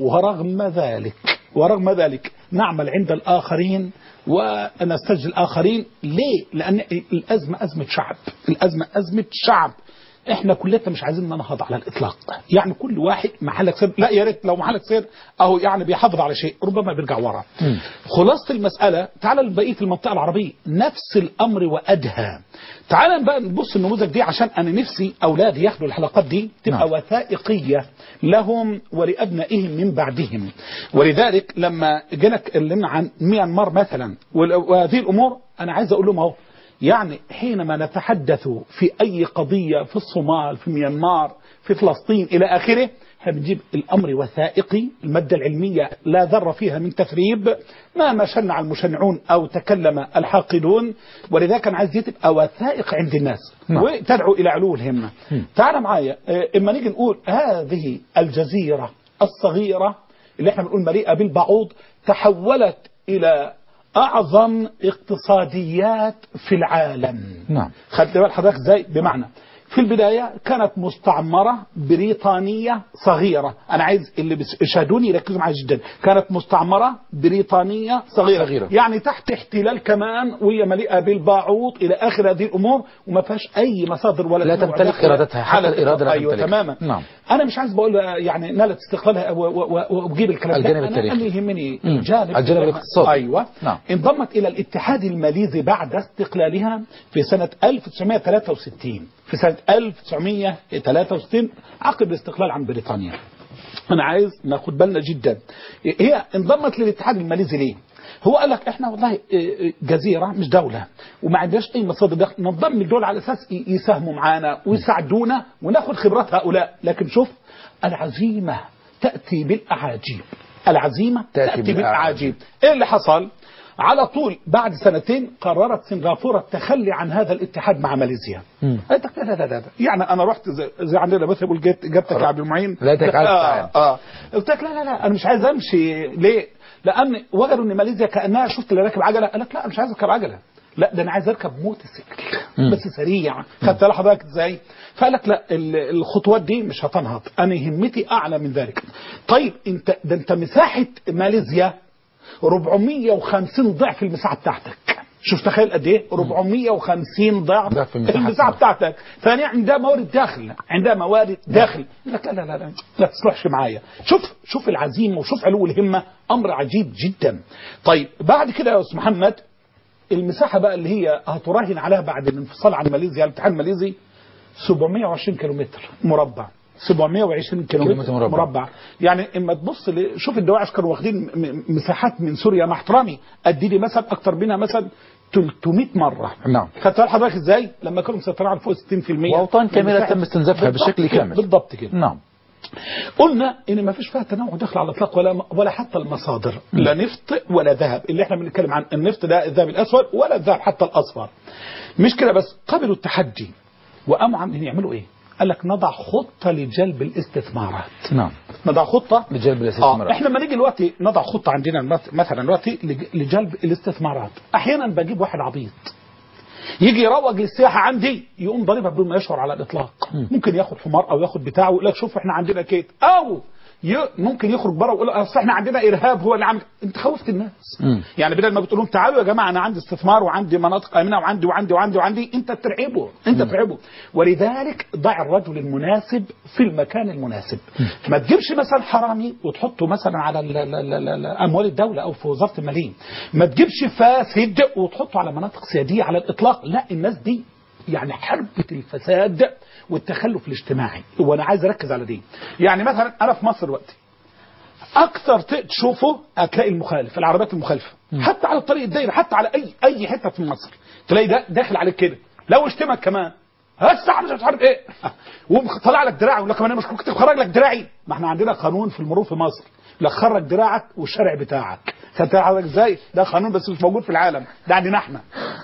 ورغم ذلك نعمل عند الآخرين ونستجل الآخرين. ليه؟ لأن الأزمة أزمة شعب. احنا كلنا مش عايزين ننهض على الاطلاق، يعني كل واحد محلك سير، لا يا ريت لو محلك سير اهو يعني بيحافظ على شيء ربما بيرجع ورا. خلاصة المسألة تعال لبقية المنطقة العربية نفس الامر وادهى. تعال بقى نبص النموذج دي عشان انا نفسي اولادي ياخدوا الحلقات دي تبقى وثائقية لهم ولابنائهم من بعدهم. ولذلك لما جينا اتكلمنا عن ميانمار مثلا وهذه الامور، انا عايز اقول لهم اهو يعني حينما نتحدث في أي قضية في الصومال، في ميانمار، في فلسطين إلى آخره، بنجيب الأمر وثائقي، المادة العلمية لا ذرة فيها من تثريب، ما شنع المشنعون أو تكلم الحاقدون، ولذلك أنا عايز تبقى وثائق عند الناس وتدعو إلى علو الهمة. تعال معايا، إما نيجي نقول هذه الجزيرة الصغيرة اللي احنا بنقول مليئة بالبعوض تحولت إلى أعظم اقتصاديات في العالم. نعم. خدت بال حضرتك ازاي؟ بمعنى في البداية كانت مستعمرة بريطانية صغيرة، أنا عايز اللي بيشاهدوني يركزوا معي جدا، كانت مستعمرة بريطانية صغيرة. يعني تحت احتلال كمان، وهي مليئة بالباعوض إلى آخر هذه الأمور، وما فيهاش أي مصادر ولا لا تمتلك إرادتها، حتى الإرادة لا أيوة تمتلك. تماما. نعم. أنا مش عايز بقول يعني نالت استقلالها وبجيب الكلام ده، الجانب التاريخي. أنا يهمني الجانب الاقتصادي. أيوة. نعم. انضمت إلى الاتحاد الماليزي بعد استقلالها في سنة 1963. في سنة 1963 عقب الاستقلال عن بريطانيا. أنا عايز ناخد بالنا جدا، هي انضمت للاتحاد الماليزي ليه؟ هو قال لك احنا والله جزيرة مش دولة وما عندناش اي مصادر دخل، ننضم للدول على اساس يساهموا معانا ويساعدونا وناخد خبرات هؤلاء. لكن شوف، العزيمة تأتي بالأعاجيب، العزيمة تأتي بالأعاجيب. ايه اللي حصل؟ على طول بعد سنتين قررت سنغافورة التخلي عن هذا الاتحاد مع ماليزيا. قلت لك لا يعني انا رحت زي عندنا مثلا بقول جبتك يا عبد المعين، لا تكعب. قلت لك لا انا مش عايز امشي. ليه؟ لان وجدوا ان ماليزيا كانها شفت اللي راكب عجله، قال لك لا مش عايز اركب عجله، لا ده انا عايز اركب موتوسيكل بس سريع. خدت حضرتك ازاي؟ فقال لك لا الخطوات دي مش هتنهض، انا همتي اعلى من ذلك. طيب انت مساحه ماليزيا 450 ضعف المساحه بتاعتك. شوف تخيل قد ايه، 450 ضعف المساحه بتاعتك. ثانيا عندها موارد داخل، لك لا تصلحش معايا. شوف العزيمه وشوف علو الهمه، امر عجيب جدا. طيب بعد كده يا استاذ محمد، المساحه بقى اللي هي هتراهن عليها بعد الانفصال عن ماليزيا، الاتحاد الماليزي 720 كيلومتر مربع. 720 كيلومتر مربع. يعني اما تبص شوف الدواعش كانوا واخدين مساحات من سوريا، مع احترامي ادي لي مثلا اكتر منها مثلا 300 مره. نعم. خدت حضرتك ازاي؟ لما كانوا مسيطرين على فوق 60% واوطان كامله تم استنزافها بشكل كامل. بالضبط كده. نعم. قلنا ان ما فيش فيها تنوع داخل على الاطلاق ولا حتى المصادر، لا نفط ولا ذهب. اللي احنا بنتكلم عن النفط ده الذهب الاسود، ولا الذهب حتى الاصفر. مش كده بس، قبلوا التحدي وقاموا عاملين يعملوا ايه؟ قال لك نضع خطة لجلب الاستثمارات. نعم. نضع خطة لجلب الاستثمارات. احنا لما نيجي دلوقتي نضع خطة عندنا مثلا دلوقتي لجلب الاستثمارات، احيانا بجيب واحد عبيط يجي يروج للسياحة عندي، يقوم ضاربها بدون ما يشعر على الإطلاق. ممكن ياخد حمار أو ياخد بتاعه ويقول لك شوف احنا عندنا كيت، أو ممكن يخرج بره ويقول اصل احنا عندنا ارهاب هو اللي عامل. انت خوفت الناس. يعني بدل ما بتقول لهم تعالوا يا جماعه انا عندي استثمار وعندي مناطق امنه وعندي انت ترعبه. ولذلك ضع الرجل المناسب في المكان المناسب. ما تجيبش مثلا حرامي وتحطه مثلا على اموال الدوله او في وزاره الماليه. ما تجيبش فاسد وتحطه على مناطق سياديه على الاطلاق. لا، الناس دي يعني حربة الفساد والتخلف الاجتماعي، وانا عايز اركز على دي. يعني مثلا انا في مصر دلوقتي اكثر تشوفه هتلاقي المخالف، العربيات المخالفه، حتى على الطريق الدائري، حتى على اي حته في مصر تلاقي ده داخل عليك كده، لو اشتمك كمان هسه مش عارف ايه، وطلع لك دراعي ولا كمان مش كنت بخرج لك دراعي. ما احنا عندنا قانون في المرور في مصر، لا خرج دراعك والشارع بتاعك. خدت حضرتك ازاي؟ ده قانون بس مش موجود في العالم، ده عندنا احنا.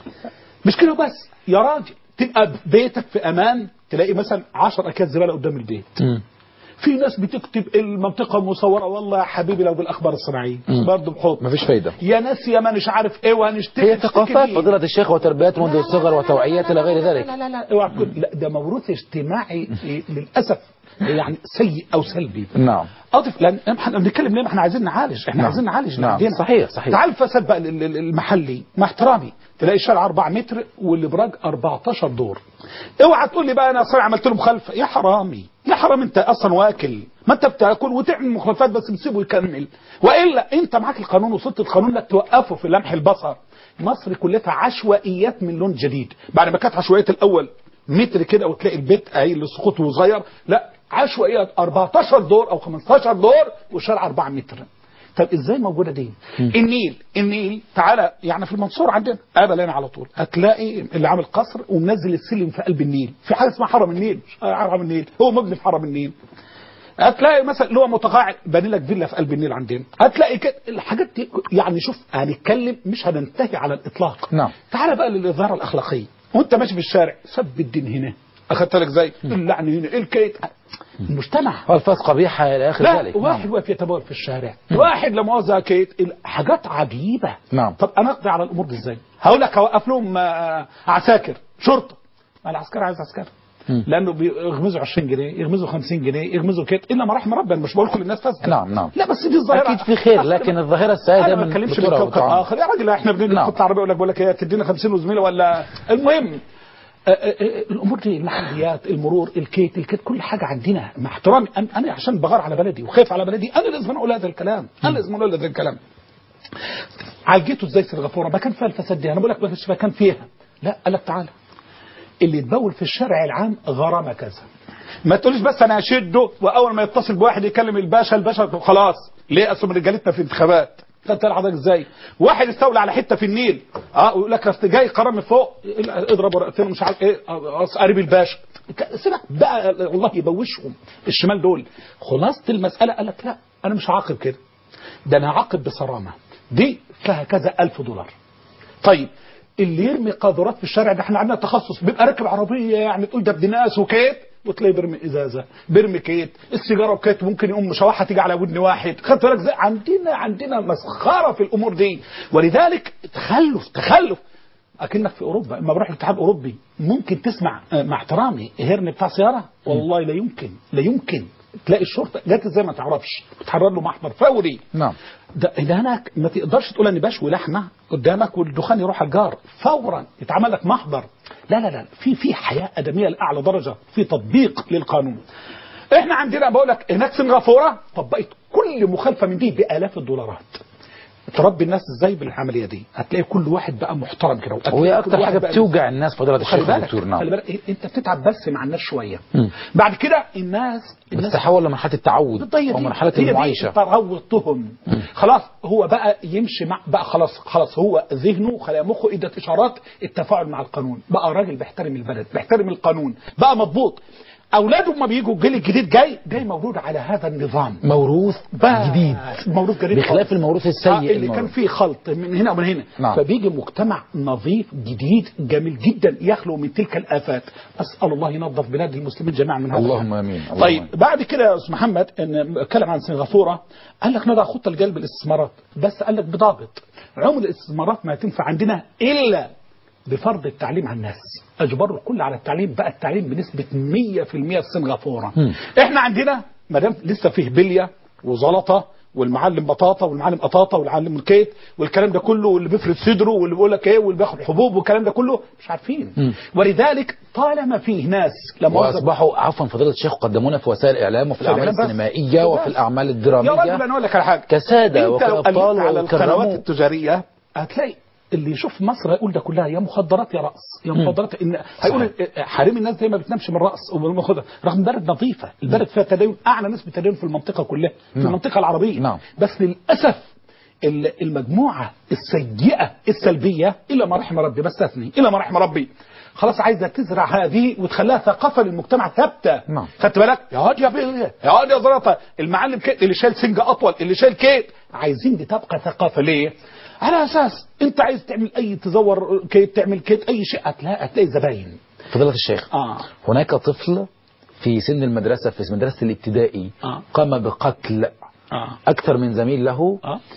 مش كده بس يا راجل، تبقى بيتك في امان تلاقي مثلا 10 اكياس زباله قدام البيت. في ناس بتكتب المنطقه مصوره، والله يا حبيبي لو بالاخبار الصناعيه برضه بحط مفيش فايده يا ناس يا ما مش عارف ايه وهنشتكي. هي ثقافات فضيله الشيخ وتربيات منذ الصغر وتوعيات الى غير ذلك. لا اوعى تقول لا، ده موروث اجتماعي للاسف يعني سيء او سلبي. نعم. اضف، لان احنا بنتكلم ليه؟ ما احنا عايزين نعالج، احنا عايزين نعالج. نعم. صحيح. تعال الفساد بقى المحلي، مع احترامي تلاقي الشارع 4 متر والابراج 14 دور. اوعى تقول لي بقى انا اصلا عملت له مخالفه. يا حرامي انت اصلا واكل، ما انت بتاكل وتعمل مخالفات بس بتسيبه يكمل، والا انت معاك القانون وسلطه القانون انك توقفه في لمح البصر. مصر كلها عشوائيات من لون جديد. بعد ما كانت عشوائيات الاول متر كده وتلاقي البيت اللي سقوطه صغير، لا عشوائيات 14 دور او 15 دور والشارع 4 متر. طب ازاي موجوده دي؟ النيل تعالى يعني في المنصوره عندنا قبلنا على طول هتلاقي اللي عامل قصر ومنزل السلم في قلب النيل، في حاجه اسمها حرم النيل، حرم النيل هو مبني في حرم النيل. هتلاقي مثلا اللي هو متقاعد باني لك فيلا في قلب النيل عندنا، هتلاقي كده الحاجات دي. يعني شوف هنتكلم مش هننتهي على الاطلاق. نعم. تعالى بقى للاظهار الاخلاقيه، وانت ماشي في الشارع سب الدين هنا، اخدت لك زي اللعن هنا الكيت، المجتمع والفاظ قبيحه الى اخر لا ذلك. واحد واقف يتبول في الشارع، واحد لما وزع كيت، حاجات عجيبه. نعم. طب انا اقضي على الامور دي ازاي؟ هقول لك اوقف لهم عساكر شرطه، ما العسكري عايز عسكري لانه بيغمزوا 20 جنيه، يغمزوا 50 جنيه، يغمزوا كيت، الا ما رحم ربنا. مش بقول كل الناس فاسده. نعم. لا بس دي الظاهره اكيد في خير، لكن الظاهره السائده انا ما بتكلمش من كوكب اخر يا راجل. احنا بنقول خط العربيه يقول لك ايه تدينا 50 وزميله ولا المهم. الامور دي المحليات، المرور، الكيت كل حاجه عندنا مع احترامي انا عشان بغار على بلدي وخايف على بلدي انا لازم اقول هذا الكلام، انا لازم اقول هذا الكلام. عالجيته ازاي سنغافوره؟ ما كان فيها الفساد دي، انا بقول لك ما كان فيها. لا قال لك تعالى اللي يتبول في الشارع العام غرامه كذا. ما تقوليش بس انا هشده واول ما يتصل بواحد يكلم الباشا خلاص. ليه؟ اصل من رجالتنا في انتخابات. انت حضرتك ازاي؟ واحد استولى على حته في النيل ويقول لك اصل جاي قرار من فوق اضرب ورقتين مش عارف ايه قريب الباشا. سيبك بقى والله يبوشهم الشمال دول. خلاصه المساله قال لك لا انا مش هعاقب كده، ده انا هعاقب بصرامه. دي فيها كذا $1000. طيب اللي يرمي قاذورات في الشارع ده احنا عندنا تخصص، بيبقى راكب عربيه يعني تقول ده ابن ناس وكيت وتلاقيه بيرمي ازازه، بيرمي كيت، السيجاره وكيت، ممكن يقوم مشوحه تيجي على ودن واحد. خدت بالك ازاي؟ عندنا مسخره في الامور دي، ولذلك تخلف. اكنك في اوروبا اما بروح الاتحاد الاوروبي ممكن تسمع مع احترامي هرن بتاع سياره، والله لا يمكن تلاقي الشرطه جت زي ما تعرفش بتحرر له محضر فوري. نعم. ده هناك ما تقدرش تقول اني بشوي لحمه قدامك والدخان يروح على الجار، فورا يتعمل لك محضر. لا في حياه ادميه لاعلى درجه، في تطبيق للقانون. احنا عندنا بقول لك هناك سنغافوره طبقت كل مخالفه من دي بآلاف الدولارات. تربي الناس ازاي بالعمليه دي؟ هتلاقي كل واحد بقى محترم كده، وهي اكتر حاجه بتوجع الناس فضيله الشيخ الدكتور. نعم. خلي بالك انت بتتعب بس مع الناس شويه، بعد كده الناس تتحول لمرحله التعود او مرحله المعايشه. تروضتهم خلاص. هو بقى يمشي مع بقى خلاص هو ذهنه خلى مخه ادت اشارات التفاعل مع القانون، بقى راجل بيحترم البلد بيحترم القانون، بقى مضبوط. اولاده ما بيجوا الجيل الجديد جاي مولود على هذا النظام، موروث جديد بخلاف الموروث السيء اللي كان فيه خلط من هنا ومن هنا. نعم. فبيجي مجتمع نظيف جديد جميل جدا يخلو من تلك الآفات. اسال الله ينظف بلاد المسلمين جميعا من هذا. اللهم امين. طيب بعد كده يا استاذ محمد ان اتكلم عن سنغافوره، قال لك نضع خطه لجلب الاستثمارات، بس قال لك بضابط عمر الاستثمارات ما تنفع عندنا الا بفرض التعليم على الناس. اجبروا الكل على التعليم، بقى التعليم بنسبه 100% في سنغافوره. احنا عندنا ما دام لسه فيه بليه وزلطه والمعلم بطاطا والمعلم قطاطا والمعلم الكيت والكلام ده كله، واللي بيفرد صدره واللي بيقول لك ايه واللي بياخد حبوب والكلام ده كله مش عارفين. ولذلك طالما فيه ناس لما واصبحوا عفوا فضيله الشيخ قدمونا في وسائل الاعلام وفي الاعمال السينمائيه وفي الاعمال الدراميه. يا رجل انا اقول لك على حاجه، كساده وكابطال على القنوات التجاريه هتلاقي اللي يشوف مصر يقول ده كلها يا مخدرات يا رأس يا مخدرات. ان هيقول حريم الناس زي ما بتنامش من رأس وبالمخدرات، رغم بلد نظيفه، البلد فيها تدين، اعلى نسبه تدين في المنطقه كلها، في المنطقه العربيه. نعم. بس للاسف المجموعه السيئه السلبيه الا ما رحم ربي، بستثني الا ما رحم ربي، خلاص عايزه تزرع هذه وتخليها ثقافه للمجتمع ثابته. نعم. خدت بالك؟ يا واد يا بيه يا واد يا زلطه، المعلم كيت اللي شايل سنجه اطول اللي شايل كيت، عايزين دي تبقى ثقافه. ليه؟ على اساس انت عايز تعمل اي تزور كيت، تعمل كيت اي شيء، هتلاقي زباين. فضيلة الشيخ هناك طفل في سن المدرسة في مدرسة الابتدائي قام بقتل أكثر من زميل له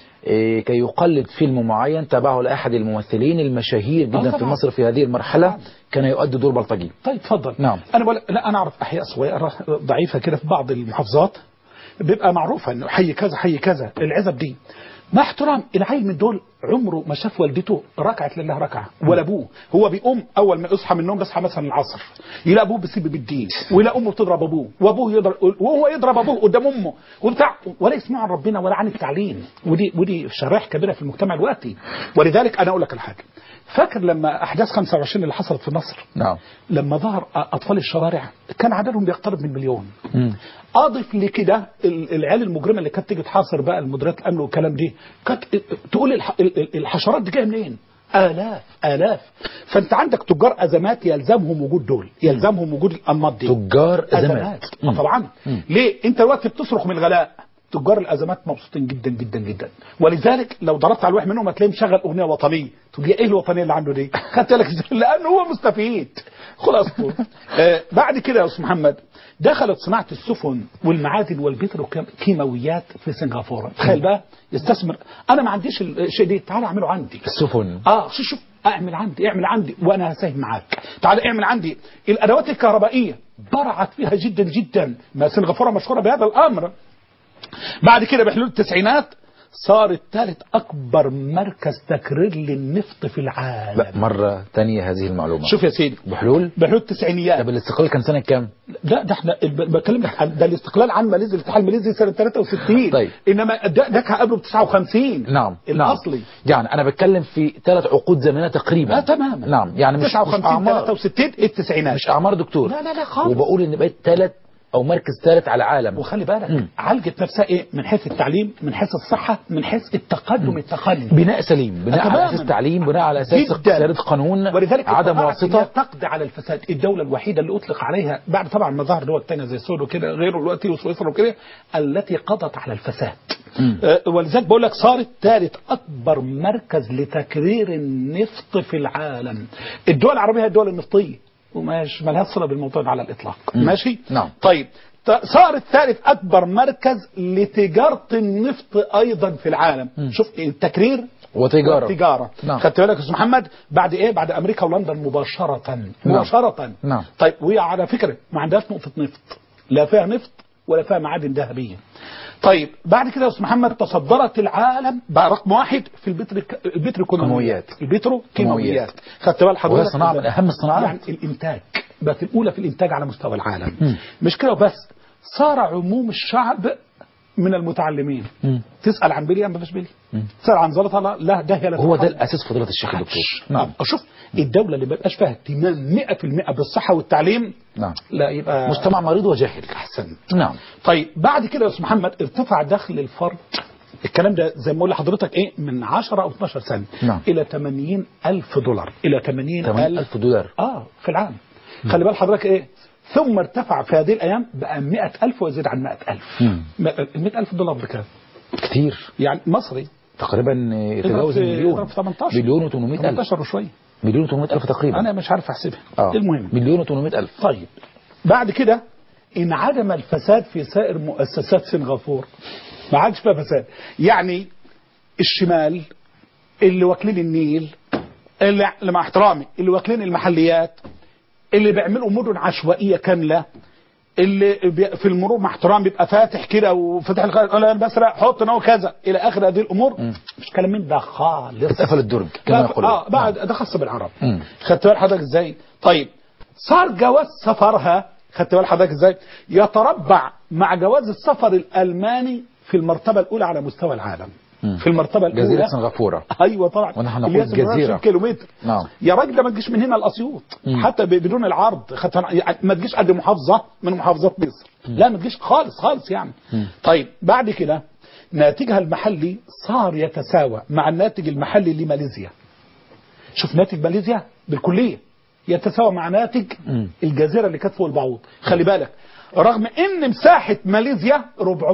كي يقلد فيلم معين تابعه لأحد الممثلين المشاهير جدا في مصر في هذه المرحلة، كان يؤدي دور بلطجي. طيب تفضل. نعم. أنا أعرف أحياء صغيرة ضعيفة كده في بعض المحافظات بيبقى معروفة إنه حي كذا حي كذا العزب دي، مع احترام العيل من دول عمره ما شاف والدته ركعت لله ركعه ولا ابوه. هو بيقوم اول ما يصحى من النوم بيصحى مثلا العصر يلاقي ابوه بيسيب بالدين ويلاقي امه بتضرب ابوه وابوه يضرب وهو يضرب ابوه قدام امه وبتاع ولا يسمع عن ربنا ولا عن التعليم. ودي شرائح كبيره في المجتمع دلوقتي. ولذلك انا اقول لك الحاجه، فاكر لما احداث 25 اللي حصلت في مصر؟ نعم. لما ظهر اطفال الشوارع كان عددهم بيقترب من مليون. اضف لكده العيال المجرمه اللي كانت تيجي تحاصر بقى المديريات الامن والكلام دي، كانت تقول الحشرات دي جايه منين؟ آلاف. فانت عندك تجار ازمات يلزمهم وجود دول، يلزمهم وجود الانماط دي. تجار ازمات طبعا. ليه؟ انت دلوقتي بتصرخ من الغلاء، تجار الازمات مبسوطين جدا جدا جدا. ولذلك لو ضربت على واحد منهم هتلاقيه مشغل اغنيه وطنيه، تقول ايه الوطنيه اللي عنده دي؟ خدت بالك ازاي؟ لانه هو مستفيد. خلاص. بعد كده يا استاذ محمد دخلت صناعه السفن والمعادن والبتروكيماويات في سنغافوره. تخيل بقى يستثمر. انا ما عنديش الشيء ده، تعال اعمله عندي. السفن شوف اعمل عندي وانا هساهم معاك. تعال اعمل عندي الادوات الكهربائيه، برعت فيها جدا جدا. ما سنغافوره مشهوره بهذا الامر. بعد كده بحلول التسعينات صار ثالث أكبر مركز تكرير للنفط في العالم. مرة ثانية هذه المعلومة. شوف يا سيدي، بحلول التسعينيات. طب الاستقلال كان سنة كام؟ لا ده احنا بكلمك ده الاستقلال عن ماليزيا، الاتحاد الماليزي سنة 63. طيب. إنما ده كان قبله ب 59. نعم الأصلي. يعني أنا بتكلم في 3 عقود زمنية تقريبا. تماما. نعم يعني مش 59 63 التسعينات. مش أعمار دكتور. لا خالص. وبقول إن بقيت 3 أو مركز ثالث على العالم. وخلي بالك عالجت نفسها ايه؟ من حيث التعليم، من حيث الصحة، من حيث التقدم. بناء سليم، بناء على أساس تعليم، بناء على أساس سيادة قانون، ولذلك عدم واسطة. تقضي على الفساد. الدولة الوحيدة اللي أطلق عليها بعد طبعا ما ظهر دول تانية زي السود وكده غيره دلوقتي وسويسرا وكده التي قضت على الفساد. ولذلك بقول لك صارت ثالث أكبر مركز لتكرير النفط في العالم. الدول العربية هي الدول النفطية وماش مالهاش صلة بالموضوع على الإطلاق. ماشي؟ نعم. طيب صار الثالث أكبر مركز لتجارة النفط أيضا في العالم. شوف التكرير وتجارة. نعم. خدت بالك يا أستاذ محمد؟ بعد إيه؟ بعد أمريكا ولندن مباشرة. نعم. طيب وهي على فكرة ما عندهاش نقطة نفط، لا فيها نفط ولا فيها معادن ذهبية. طيب بعد كده يا أستاذ محمد تصدرت العالم بقى رقم 1 في البتروكيماويات. خدت بال حضرتك؟ وهي صناعة من أهم الصناعات. يعني الإنتاج بقت الأولى في الإنتاج على مستوى العالم. مش كده وبس، صار عموم الشعب من المتعلمين. تسأل عن بلي ما فيش بلي، تسأل عن زلطة لا ده هي. هو ده الأساس فضيلة الشيخ الدكتور. نعم. شوف الدولة اللي ما بقاش فيها اهتمام 100% بالصحة والتعليم، نعم، لا يبقى مجتمع مريض وجاهل. أحسن. نعم. طيب بعد كده يا أستاذ محمد ارتفع دخل الفرد، الكلام ده زي ما اقول لحضرتك ايه، من 10 أو 12 سنة نعم. إلى 80,000 دولار. إلى 80,000 دولار في العام. خلي بال حضرتك ايه، ثم ارتفع في هذه الأيام بقى 100,000 ويزيد عن 100,000. 100,000 دولار بكام؟ كتير يعني مصري تقريبا يتجاوز المليون. 18 مليون و800 ألف. 18 وشوية. مليون و800 ألف تقريبا. أنا مش عارف أحسبها. المهم مليون و800 ألف. طيب بعد كده انعدم الفساد في سائر مؤسسات سنغافورة. ما عادش فيها فساد. يعني الشمال اللي واكلين النيل، اللي مع احترامي اللي واكلين المحليات، اللي بيعملوا مدن عشوائية كاملة، اللي في المرور مع احترام بيبقى فاتح كده وفتح الخير انا بسرق حط نوع كذا الى اخر هذه الامور. مش كلام من ده خالص. قفل الدرج كما يقولون. بعد ده خاص بالعرب. خدت بال حضرتك ازاي؟ طيب صار جواز سفرها، خدت بال حضرتك ازاي، يتربع مع جواز السفر الالماني في المرتبه الاولى على مستوى العالم. في المرتبه الاولى جزيره سنغافوره. ايوه طبعا. ونحن نقول جزيره كيلومتر. نعم. يا راجل ده ما تجيش من هنا لاسيوط حتى بدون العرض، ما تجيش قد محافظه من محافظات مصر. لا ما تجيش خالص يعني. طيب بعد كده ناتجها المحلي صار يتساوى مع الناتج المحلي لماليزيا. شوف ناتج ماليزيا بالكليه يتساوى مع ناتج الجزيره اللي كانت فوق البعوض. خلي بالك رغم ان مساحة ماليزيا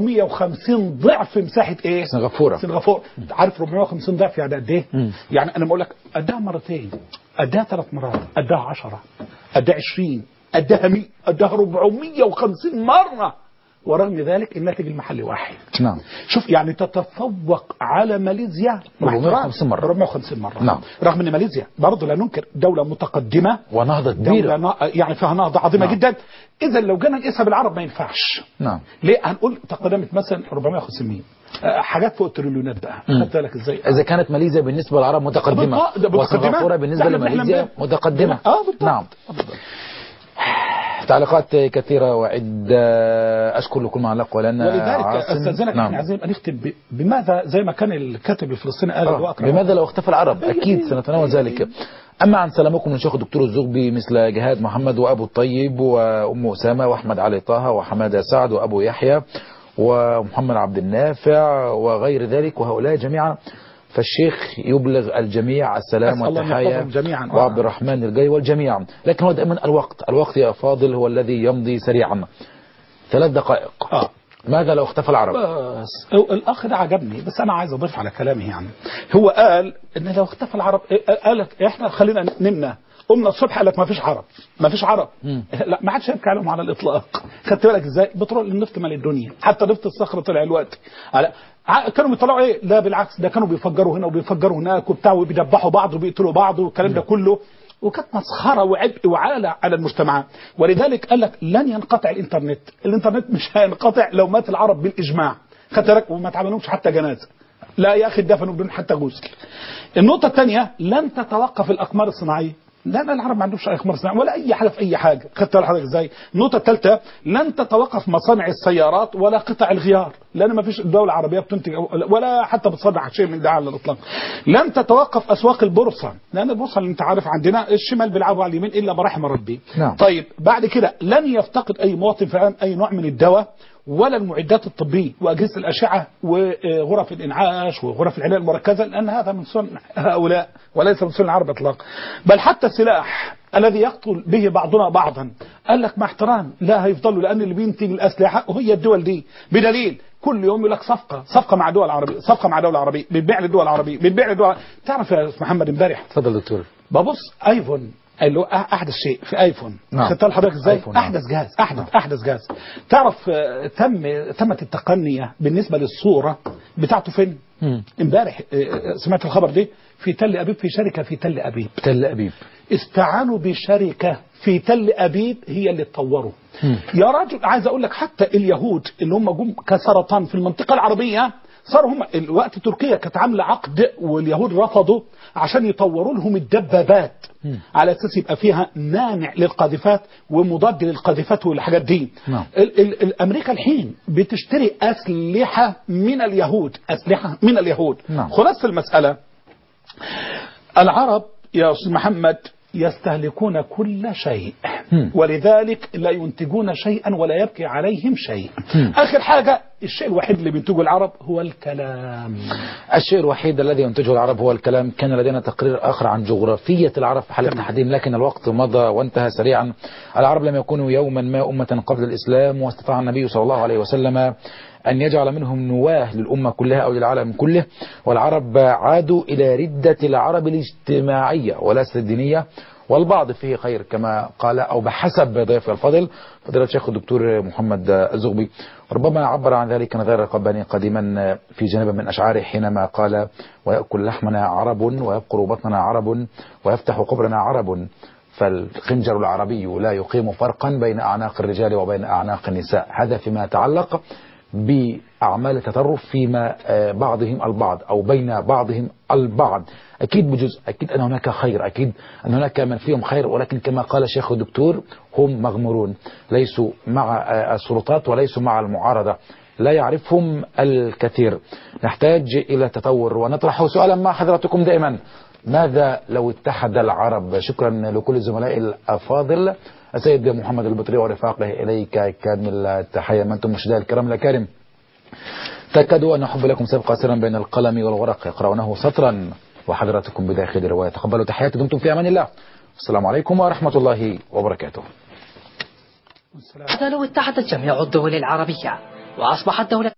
450 ضعف مساحة ايه؟ سنغافورة. عارف 450 ضعف يعني قد ايه؟ يعني انا بقول لك قدها مرتين، قدها 3 مرات، قدها 10، قدها 20، قدها 100، قدها 450 مرة. ورغم ذلك الناتج المحلي واحد. نعم. شوف يعني تتفوق على ماليزيا 450 مرة. 450 مرة. نعم. رغم ان ماليزيا برضه لا ننكر دولة متقدمة ونهضة كبيرة، يعني فيها نهضة عظيمة نعم. جدا. اذا لو جينا نقيسها بالعرب ما ينفعش. نعم. ليه؟ هنقول تقدمت مثلا 450 حاجات فوق التريليونات بقى. خدت بالك ازاي؟ إذا كانت ماليزيا بالنسبة للعرب متقدمة وسنغافورة بالنسبة لماليزيا متقدمة. نعم. تعليقات كثيرة وعدة، أشكر لكل ما علق ولنا. ولذلك استاذنك احنا عايزين نختم بماذا زي ما كان الكاتب الفلسطيني قال بماذا لو اختفى العرب؟ أكيد سنتناول ذلك. أما عن سلامكم من شيخ الدكتور الزغبي مثل جهاد محمد وأبو الطيب وأم أسامة وأحمد علي طه وحمادة سعد وأبو يحيى ومحمد عبد النافع وغير ذلك، وهؤلاء جميعا فالشيخ يبلغ الجميع السلام والتحية وعبد الرحمن الجاي والجميع. لكن هو دائما الوقت يا فاضل هو الذي يمضي سريعا. 3 دقائق. ماذا لو اختفى العرب؟ بس الأخ ده عجبني، بس أنا عايز أضيف على كلامه. يعني هو قال إن لو اختفى العرب، قال إحنا خلينا نمنا قمنا الصبح قال لك ما فيش عرب، ما فيش عرب. لا ما عادش يبكي عليهم على الإطلاق. خدت بالك إزاي؟ بترول النفط مال الدنيا، حتى نفط الصخر طلع الوقت. كانوا بيطلعوا إيه؟ لا بالعكس، ده كانوا بيفجروا هنا وبيفجروا هناك وبتاع وبيدبحوا بعض وبيقتلوا بعض والكلام ده كله، وكانت مسخره وعبء وعالة على المجتمعات. ولذلك قال لك لن ينقطع الانترنت مش هينقطع لو مات العرب بالاجماع. خدت بالك؟ وما تعملهمش حتى جنازه. لا يا اخي دفنوا بدون حتى غسل. النقطه الثانيه لن تتوقف الاقمار الصناعيه. لا العرب ما عندهمش اي اقمار صناعيه ولا اي حاجه في اي حاجه. خدت بالك حضرتك ازاي؟ النقطه الثالثه لن تتوقف مصانع السيارات ولا قطع الغيار، لان ما فيش دوله عربيه بتنتج ولا حتى بتصنع شيء من ده على الاطلاق. لن تتوقف اسواق البورصه، لان البورصه اللي انت عارف عندنا الشمال بيلعبوا على اليمين الا ما رحم ربي. نعم. طيب بعد كده لن يفتقد اي مواطن فعلا اي نوع من الدواء ولا المعدات الطبيه واجهزه الاشعه وغرف الانعاش وغرف العنايه المركزه، لان هذا من صنع هؤلاء وليس من صنع العرب اطلاقا. بل حتى السلاح الذي يقتل به بعضنا بعضا قال لك مع احترام لا هيفضلوا، لان اللي بينتج الاسلحه وهي الدول دي، بدليل كل يوم يقول لك صفقه مع دول عربيه، صفقه مع دوله عربيه، بتبيع للدول العربيه، بتبيع لدول. تعرف يا محمد امبارح تفضل دكتور ببص ايفون قال له احدث شيء في ايفون. نعم. خدت حضرتك ازاي؟ احدث نعم. جهاز احدث جهاز. تعرف تمت التقنيه بالنسبه للصوره بتاعته فين؟ امبارح سمعت الخبر ده في تل ابيب، في شركه في تل ابيب استعانوا بشركه في تل ابيب هي اللي تطوروا. يا راجل عايز اقول لك حتى اليهود اللي هم جم كسرطان في المنطقه العربيه صاروا هم الوقت تركيا كانت عامله عقد واليهود رفضوا عشان يطوروا لهم الدبابات على اساس يبقى فيها مانع للقاذفات ومضاد للقاذفات والحاجات دي. نعم. الامريكا الحين بتشتري اسلحه من اليهود. نعم. خلاصه المساله العرب يا استاذ محمد يستهلكون كل شيء ولذلك لا ينتجون شيئا ولا يبكي عليهم شيء. آخر حاجة الشيء الوحيد اللي بينتجه العرب هو الكلام. الشيء الوحيد الذي ينتجه العرب هو الكلام. كان لدينا تقرير آخر عن جغرافية العرب في حلقة تحديد، لكن الوقت مضى وانتهى سريعا. العرب لم يكونوا يوما ما أمة قبل الإسلام، واستطاع النبي صلى الله عليه وسلم أن يجعل منهم نواه للأمة كلها أو للعالم كله. والعرب عادوا إلى ردة العرب الاجتماعية وليست الدينية، والبعض فيه خير كما قال أو بحسب ضيف الفضل فضيلة الشيخ الدكتور محمد الزغبي. ربما عبر عن ذلك نظير القباني قديما في جانب من أشعاره حينما قال: ويأكل لحمنا عرب ويبقر بطننا عرب ويفتح قبرنا عرب، فالخنجر العربي لا يقيم فرقا بين أعناق الرجال وبين أعناق النساء. هذا فيما يتعلق بأعمال التطرف فيما بعضهم البعض أو بين بعضهم البعض. أكيد بجزء، أكيد أن هناك خير، أكيد أن هناك من فيهم خير، ولكن كما قال الشيخ الدكتور هم مغمورون، ليسوا مع السلطات وليسوا مع المعارضة، لا يعرفهم الكثير. نحتاج إلى تطور ونطرح سؤالا مع حضراتكم دائما: ماذا لو اتحد العرب؟ شكرا لكل زملائي الأفاضل، السيد محمد البطري ورفاقه، إليك كامل التحية. ما أنتم مشاهدينا الكرام الأكارم، تأكدوا أن حب لكم سيبقى سرا بين القلم والورق، يقرأونه سطرا وحضراتكم بداخل رواية. تقبلوا تحياتي، دمتم في أمان الله، السلام عليكم ورحمة الله وبركاته. لو اتحدت جميع الدول العربية وأصبحت دولة